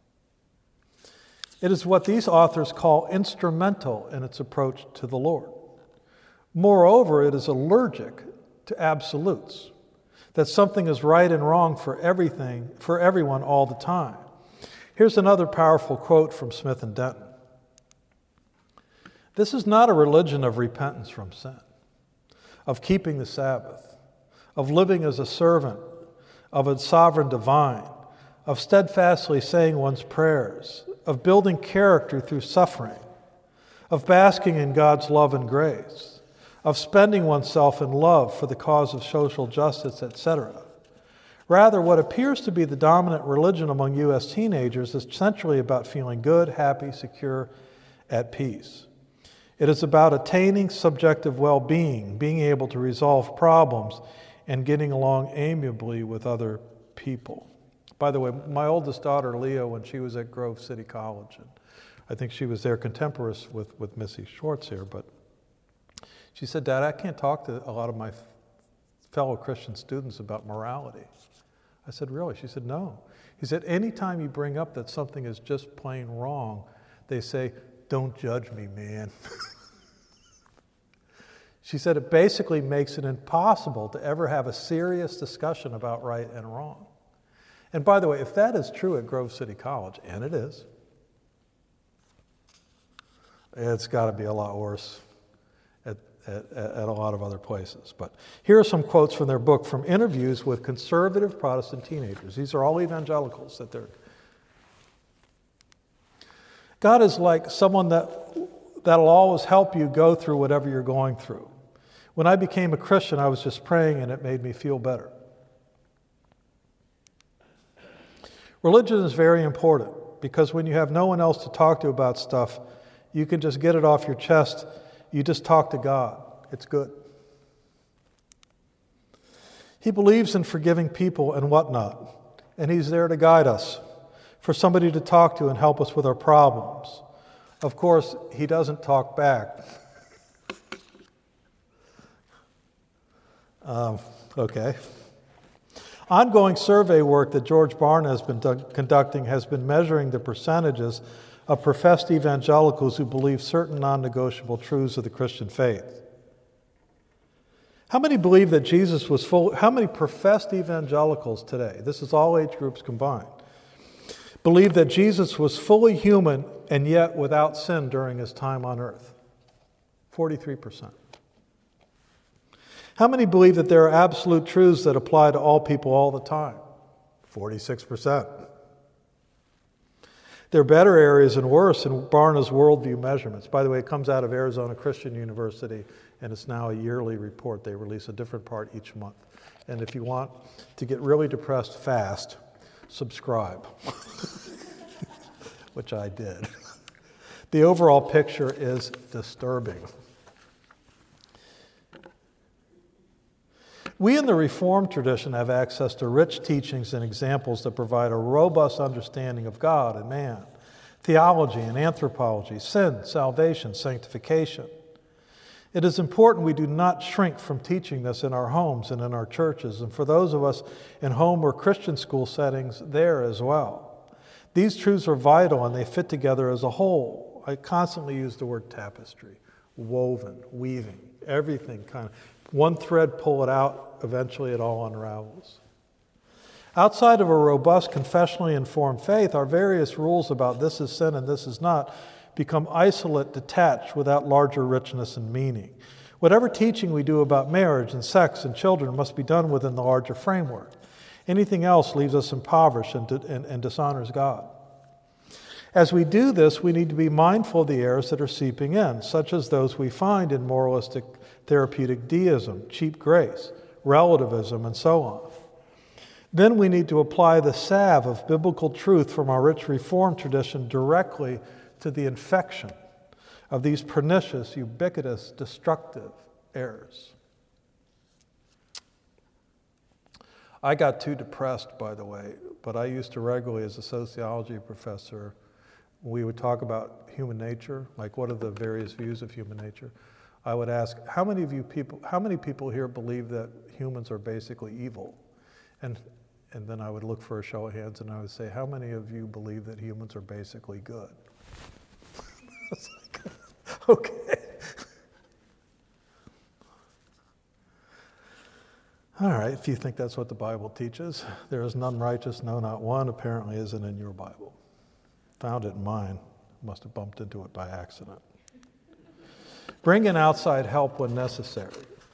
It is what these authors call instrumental in its approach to the Lord. Moreover, it is allergic to absolutes, that something is right and wrong for everything, for everyone all the time. Here's another powerful quote from Smith and Denton. This is not a religion of repentance from sin, of keeping the Sabbath, of living as a servant of a sovereign divine, of steadfastly saying one's prayers, of building character through suffering, of basking in God's love and grace, of spending oneself in love for the cause of social justice, etc. Rather, what appears to be the dominant religion among U.S. teenagers is centrally about feeling good, happy, secure, at peace. It is about attaining subjective well-being, being able to resolve problems, and getting along amiably with other people. By the way, my oldest daughter, Leah, when she was at Grove City College, and I think she was there contemporaneous with Missy Schwartz here, but she said, Dad, I can't talk to a lot of my fellow Christian students about morality. I said, really? She said, no. He said, anytime you bring up that something is just plain wrong, they say, don't judge me, man. She said it basically makes it impossible to ever have a serious discussion about right and wrong. And by the way, if that is true at Grove City College, and it is, it's got to be a lot worse at a lot of other places. But here are some quotes from their book from interviews with conservative Protestant teenagers. These are all evangelicals that they're... God is like someone that'll always help you go through whatever you're going through. When I became a Christian, I was just praying and it made me feel better. Religion is very important because when you have no one else to talk to about stuff, you can just get it off your chest You just talk to God. It's good. He believes in forgiving people and whatnot, and he's there to guide us, for somebody to talk to and help us with our problems. Of course, he doesn't talk back. Okay. Ongoing survey work that George Barna has been conducting has been measuring the percentages of professed evangelicals who believe certain non-negotiable truths of the Christian faith. How many believe that Jesus was full? How many professed evangelicals today, this is all age groups combined, believe that Jesus was fully human and yet without sin during his time on earth? 43%. How many believe that there are absolute truths that apply to all people all the time? 46%. There are better areas and worse in Barna's worldview measurements. By the way, it comes out of Arizona Christian University, and it's now a yearly report. They release a different part each month. And if you want to get really depressed fast, subscribe, which I did. The overall picture is disturbing. We in the Reformed tradition have access to rich teachings and examples that provide a robust understanding of God and man, theology and anthropology, sin, salvation, sanctification. It is important we do not shrink from teaching this in our homes and in our churches, and for those of us in home or Christian school settings, there as well. These truths are vital and they fit together as a whole. I constantly use the word tapestry, woven, weaving, everything kind of. One thread, pull it out, eventually it all unravels. Outside of a robust, confessionally informed faith, our various rules about this is sin and this is not become isolate, detached, without larger richness and meaning. Whatever teaching we do about marriage and sex and children must be done within the larger framework. Anything else leaves us impoverished and dishonors God. As we do this, we need to be mindful of the errors that are seeping in, such as those we find in moralistic therapeutic deism, cheap grace, relativism, and so on. Then we need to apply the salve of biblical truth from our rich Reformed tradition directly to the infection of these pernicious, ubiquitous, destructive errors. I got too depressed, by the way, but I used to regularly, as a sociology professor, we would talk about human nature, like what are the various views of human nature. I would ask, how many people here believe that humans are basically evil? And then I would look for a show of hands and I would say, how many of you believe that humans are basically good? I was like, okay. All right, if you think that's what the Bible teaches, there is none righteous, no, not one, apparently isn't in your Bible. Found it in mine. Must have bumped into it by accident. Bring in outside help when necessary.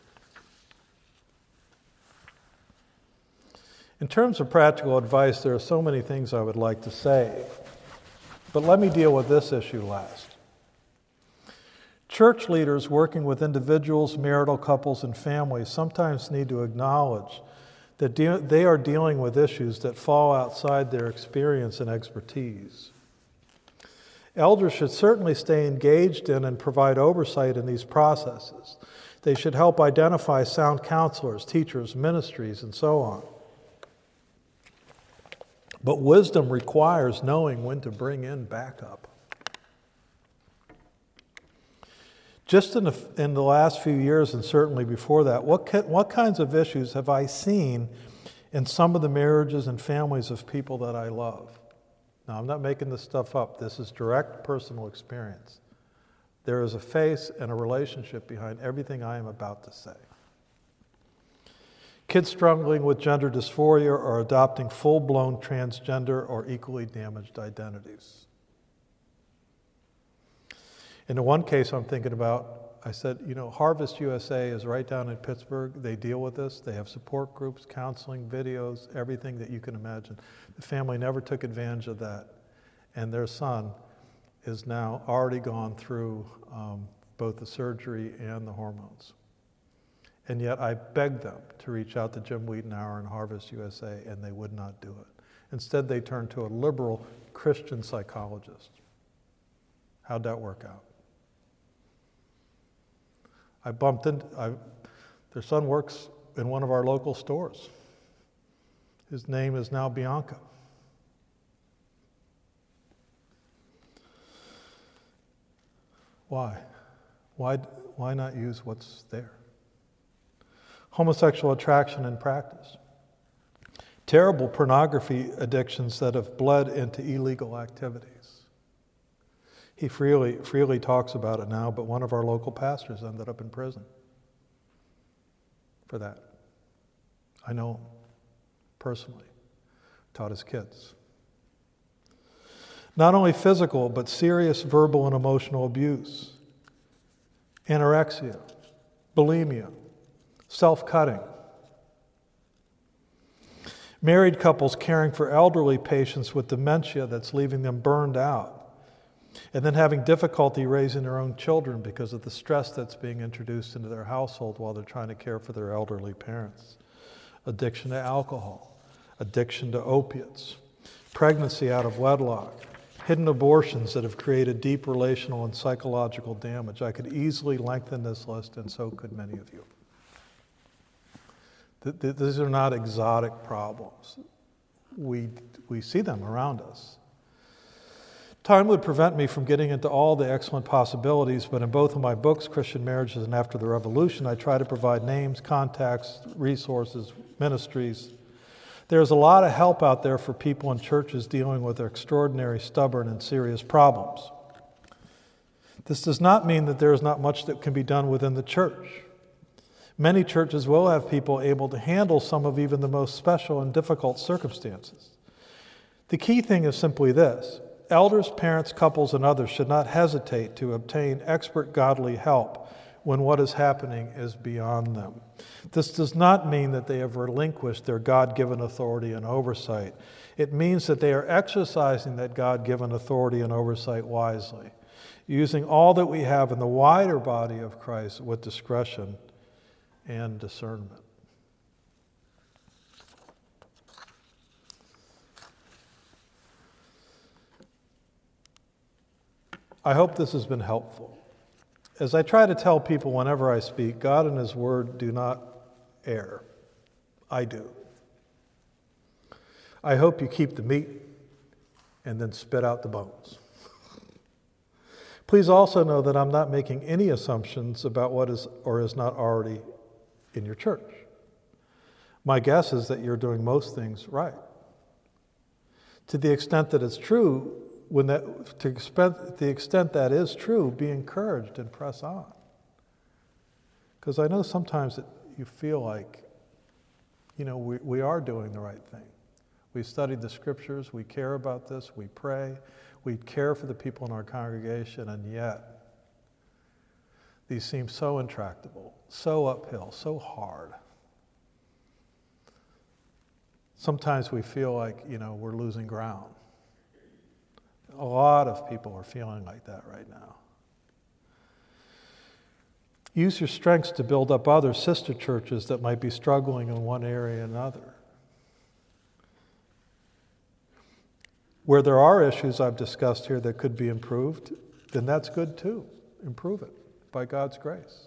In terms of practical advice, there are so many things I would like to say, but let me deal with this issue last. Church leaders working with individuals, marital couples, and families sometimes need to acknowledge that they are dealing with issues that fall outside their experience and expertise. Elders should certainly stay engaged in and provide oversight in these processes. They should help identify sound counselors, teachers, ministries, and so on. But wisdom requires knowing when to bring in backup. Just in the last few years, and certainly before that, what kinds of issues have I seen in some of the marriages and families of people that I love? Now, I'm not making this stuff up. This is direct personal experience. There is a face and a relationship behind everything I am about to say. Kids struggling with gender dysphoria or adopting full-blown transgender or equally damaged identities. In the one case I'm thinking about, I said, Harvest USA is right down in Pittsburgh. They deal with this. They have support groups, counseling, videos, everything that you can imagine. The family never took advantage of that. And their son is now already gone through both the surgery and the hormones. And yet I begged them to reach out to Jim Wiedenauer and Harvest USA, and they would not do it. Instead, they turned to a liberal Christian psychologist. How'd that work out? Their son works in one of our local stores. His name is now Bianca. Why? Why not use what's there? Homosexual attraction in practice. Terrible pornography addictions that have bled into illegal activities. He freely talks about it now, but one of our local pastors ended up in prison for that. I know him personally. Taught his kids. Not only physical, but serious verbal and emotional abuse. Anorexia, bulimia, self-cutting. Married couples caring for elderly patients with dementia that's leaving them burned out, and then having difficulty raising their own children because of the stress that's being introduced into their household while they're trying to care for their elderly parents. Addiction to alcohol, addiction to opiates, pregnancy out of wedlock, hidden abortions that have created deep relational and psychological damage. I could easily lengthen this list, and so could many of you. These are not exotic problems. We see them around us. Time would prevent me from getting into all the excellent possibilities, but in both of my books, Christian Marriages and After the Revolution, I try to provide names, contacts, resources, ministries. There's a lot of help out there for people in churches dealing with extraordinary, stubborn, and serious problems. This does not mean that there is not much that can be done within the church. Many churches will have people able to handle some of even the most special and difficult circumstances. The key thing is simply this: elders, parents, couples, and others should not hesitate to obtain expert godly help when what is happening is beyond them. This does not mean that they have relinquished their God-given authority and oversight. It means that they are exercising that God-given authority and oversight wisely, using all that we have in the wider body of Christ with discretion and discernment. I hope this has been helpful. As I try to tell people whenever I speak, God and His Word do not err. I do. I hope you keep the meat and then spit out the bones. Please also know that I'm not making any assumptions about what is or is not already in your church. My guess is that you're doing most things right. To the extent that it's true, to the extent that is true, be encouraged and press on. Because I know sometimes that you feel like, we are doing the right thing. We studied the scriptures, we care about this, we pray, we care for the people in our congregation, and yet these seem so intractable, so uphill, so hard. Sometimes we feel like, we're losing ground. A lot of people are feeling like that right now. Use your strengths to build up other sister churches that might be struggling in one area or another. Where there are issues I've discussed here that could be improved, then that's good too. Improve it by God's grace.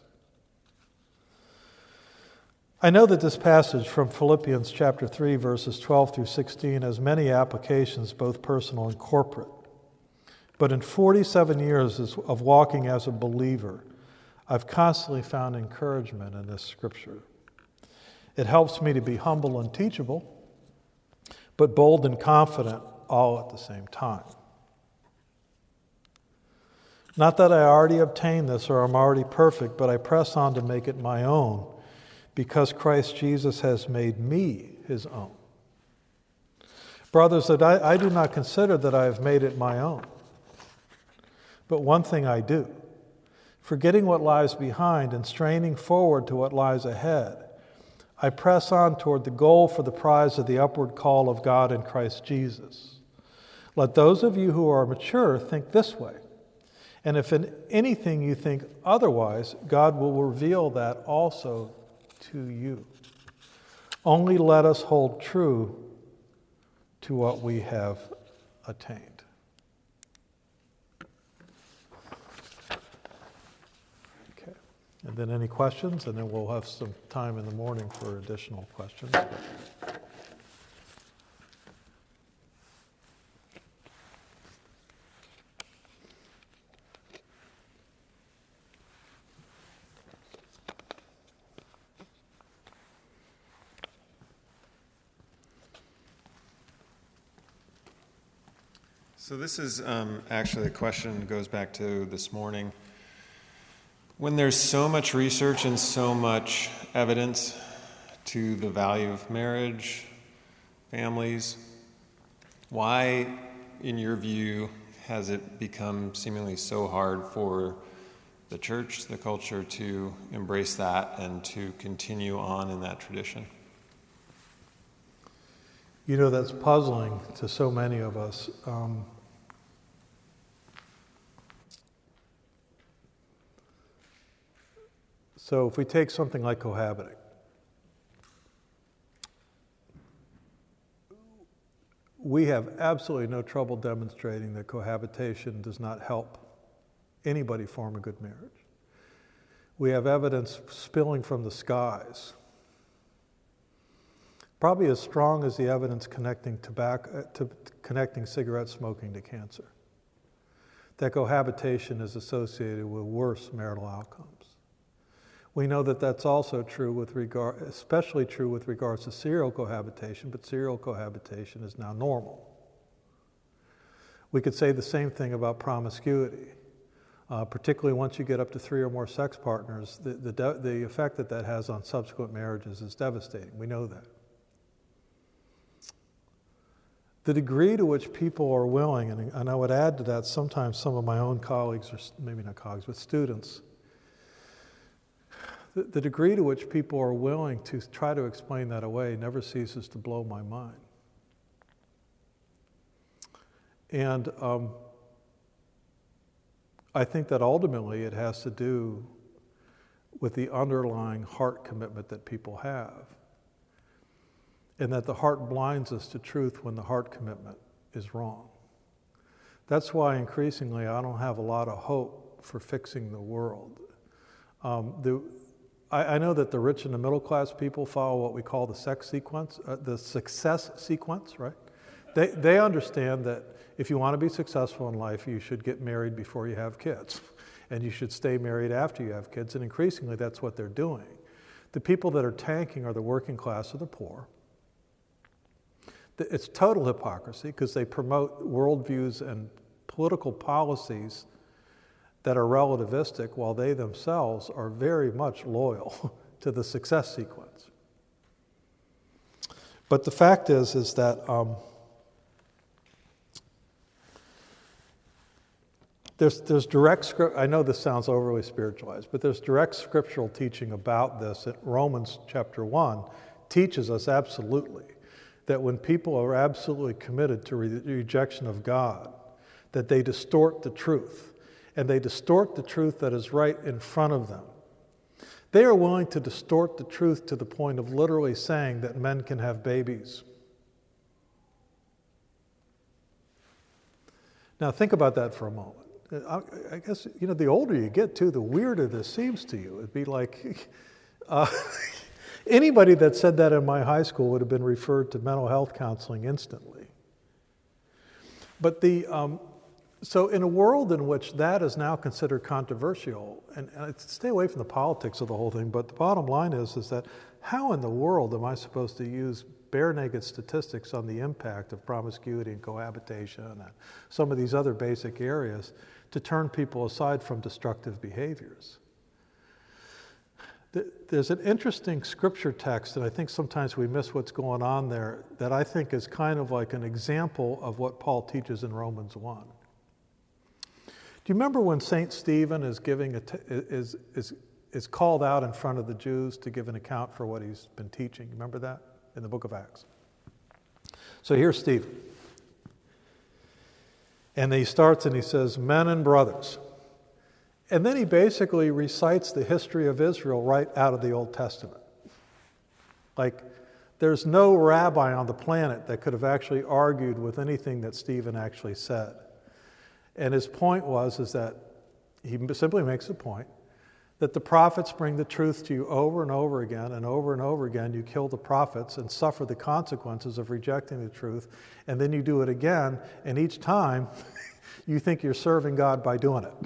I know that this passage from Philippians chapter 3, verses 12 through 16 has many applications, both personal and corporate. But in 47 years of walking as a believer, I've constantly found encouragement in this scripture. It helps me to be humble and teachable, but bold and confident all at the same time. Not that I already obtained this or I'm already perfect, but I press on to make it my own because Christ Jesus has made me His own. Brothers, that I do not consider that I have made it my own. But one thing I do, forgetting what lies behind and straining forward to what lies ahead, I press on toward the goal for the prize of the upward call of God in Christ Jesus. Let those of you who are mature think this way, and if in anything you think otherwise, God will reveal that also to you. Only let us hold true to what we have attained. And then any questions, and then we'll have some time in the morning for additional questions. So this is actually a question that goes back to this morning. When there's so much research and so much evidence to the value of marriage, families, why, in your view, has it become seemingly so hard for the church, the culture, to embrace that and to continue on in that tradition? You know, that's puzzling to so many of us. So if we take something like cohabiting, we have absolutely no trouble demonstrating that cohabitation does not help anybody form a good marriage. We have evidence spilling from the skies, probably as strong as the evidence connecting cigarette smoking to cancer, that cohabitation is associated with worse marital outcomes. We know that that's also true especially true with regards to serial cohabitation, but serial cohabitation is now normal. We could say the same thing about promiscuity, particularly once you get up to 3 or more sex partners. The effect that has on subsequent marriages is devastating. We know that. The degree to which people are willing, and I would add to that sometimes some of my own colleagues, or maybe not colleagues, but students, the degree to which people are willing to try to explain that away never ceases to blow my mind. And I think that ultimately it has to do with the underlying heart commitment that people have, and that the heart blinds us to truth when the heart commitment is wrong. That's why increasingly I don't have a lot of hope for fixing the world. I know that the rich and the middle class people follow what we call the success sequence, right? They understand that if you want to be successful in life, you should get married before you have kids, and you should stay married after you have kids, and increasingly that's what they're doing. The people that are tanking are the working class or the poor. It's total hypocrisy because they promote worldviews and political policies that are relativistic while they themselves are very much loyal to the success sequence. But the fact is that there's direct script. I know this sounds overly spiritualized, but there's direct scriptural teaching about this. Romans chapter 1 teaches us absolutely that when people are absolutely committed to rejection of God, that they distort the truth. And they distort the truth that is right in front of them. They are willing to distort the truth to the point of literally saying that men can have babies. Now think about that for a moment. I guess, the older you get too, the weirder this seems to you. It'd be like, anybody that said that in my high school would have been referred to mental health counseling instantly. But so in a world in which that is now considered controversial, and stay away from the politics of the whole thing, but the bottom line is that how in the world am I supposed to use bare-naked statistics on the impact of promiscuity and cohabitation and some of these other basic areas to turn people aside from destructive behaviors? There's an interesting scripture text, and I think sometimes we miss what's going on there, that I think is kind of like an example of what Paul teaches in Romans 1. Do you remember when St. Stephen is called out in front of the Jews to give an account for what he's been teaching? Remember that in the book of Acts? So here's Stephen. And he starts and he says, "Men and brothers." And then he basically recites the history of Israel right out of the Old Testament. Like, there's no rabbi on the planet that could have actually argued with anything that Stephen actually said. And his point is that he simply makes the point that the prophets bring the truth to you over and over again, and over again you kill the prophets and suffer the consequences of rejecting the truth, and then you do it again, and each time you think you're serving God by doing it.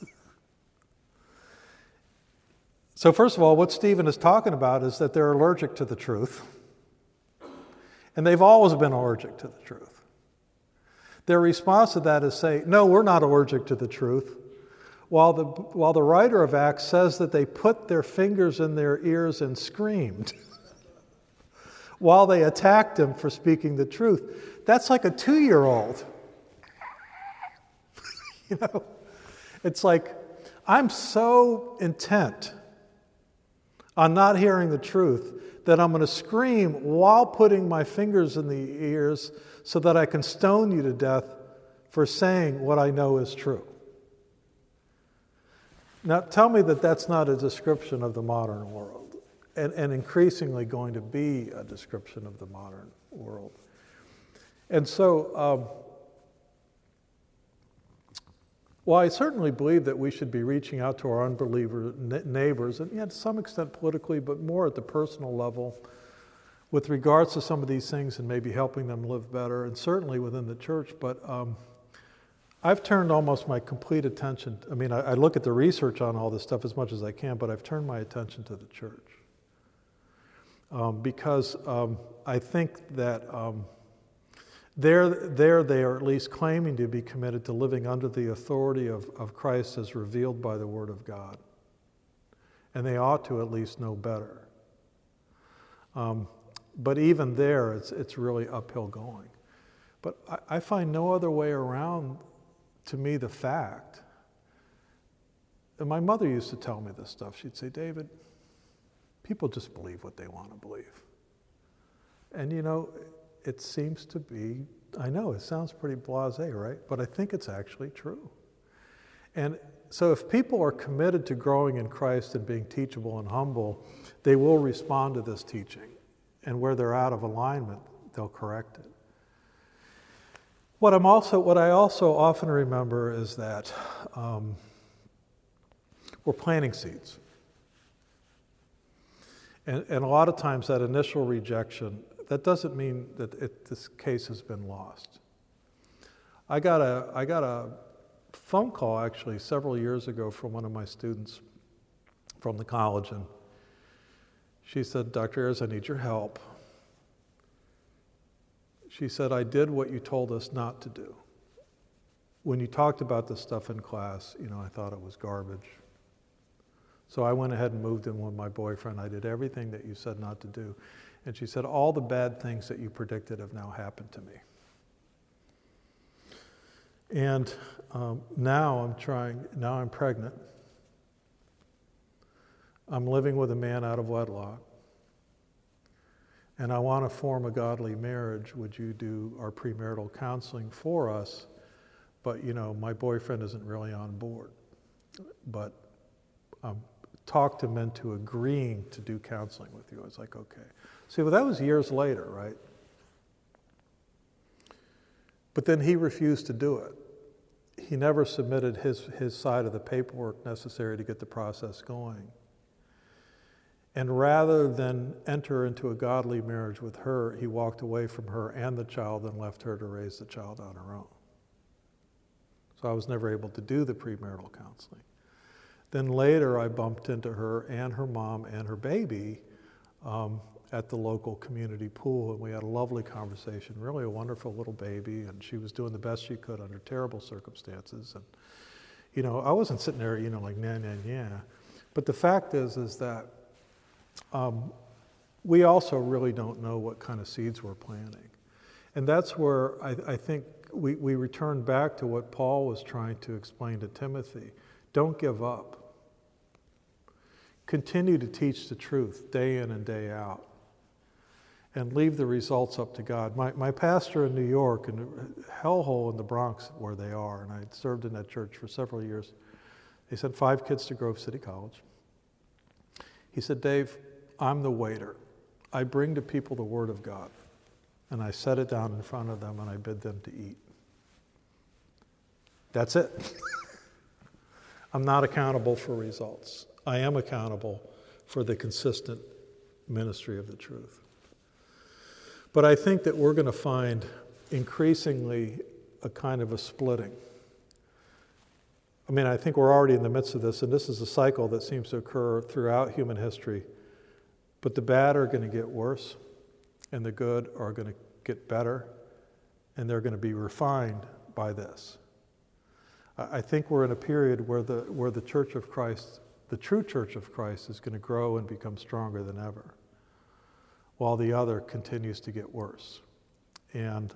So first of all, what Stephen is talking about is that they're allergic to the truth, and they've always been allergic to the truth. Their response to that is say, no, we're not allergic to the truth. While the writer of Acts says that they put their fingers in their ears and screamed while they attacked him for speaking the truth. That's like a 2-year-old. It's like, I'm so intent on not hearing the truth that I'm going to scream while putting my fingers in the ears so that I can stone you to death for saying what I know is true. Now, tell me that that's not a description of the modern world, and increasingly going to be a description of the modern world. And so, while I certainly believe that we should be reaching out to our unbeliever neighbors, and to some extent politically, but more at the personal level, with regards to some of these things and maybe helping them live better, and certainly within the church, but I've turned almost my complete attention. I look at the research on all this stuff as much as I can, but I've turned my attention to the church. Because I think that they are at least claiming to be committed to living under the authority of Christ as revealed by the Word of God. And they ought to at least know better. But even there, it's really uphill going. But I find no other way around, to me, the fact. And my mother used to tell me this stuff. She'd say, David, people just believe what they want to believe. And it seems to be, I know it sounds pretty blasé, right? But I think it's actually true. And so if people are committed to growing in Christ and being teachable and humble, they will respond to this teaching. And where they're out of alignment, they'll correct it. What I also often remember is that we're planting seeds. And a lot of times that initial rejection, that doesn't mean that this case has been lost. I got a phone call actually several years ago from one of my students from the college, and she said, Dr. Ayers, I need your help. She said, I did what you told us not to do. When you talked about this stuff in class, I thought it was garbage. So I went ahead and moved in with my boyfriend. I did everything that you said not to do. And she said, all the bad things that you predicted have now happened to me. And now I'm pregnant. I'm living with a man out of wedlock. And I want to form a godly marriage. Would you do our premarital counseling for us? But, my boyfriend isn't really on board. But talked him into agreeing to do counseling with you. I was like, okay. See, well, that was years later, right? But then he refused to do it. He never submitted his side of the paperwork necessary to get the process going. And rather than enter into a godly marriage with her, he walked away from her and the child and left her to raise the child on her own. So I was never able to do the premarital counseling. Then later I bumped into her and her mom and her baby at the local community pool, and we had a lovely conversation, really a wonderful little baby, and she was doing the best she could under terrible circumstances. And, I wasn't sitting there, like, nah. But the fact is that we also really don't know what kind of seeds we're planting. And that's where I think we return back to what Paul was trying to explain to Timothy. Don't give up. Continue to teach the truth day in and day out. And leave the results up to God. My pastor in New York, and hellhole in the Bronx where they are, and I served in that church for several years, they sent 5 kids to Grove City College. He said, Dave, I'm the waiter. I bring to people the Word of God, and I set it down in front of them, and I bid them to eat. That's it. I'm not accountable for results. I am accountable for the consistent ministry of the truth. But I think that we're going to find increasingly a kind of a splitting. I mean, I think we're already in the midst of this, and this is a cycle that seems to occur throughout human history. But the bad are going to get worse, and the good are going to get better, and they're going to be refined by this. I think we're in a period where the Church of Christ, the true Church of Christ, is going to grow and become stronger than ever, while the other continues to get worse. And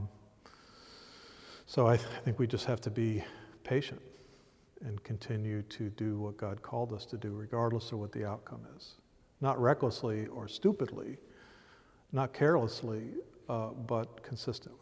so I think we just have to be patient and continue to do what God called us to do, regardless of what the outcome is. Not recklessly or stupidly, not carelessly, but consistently.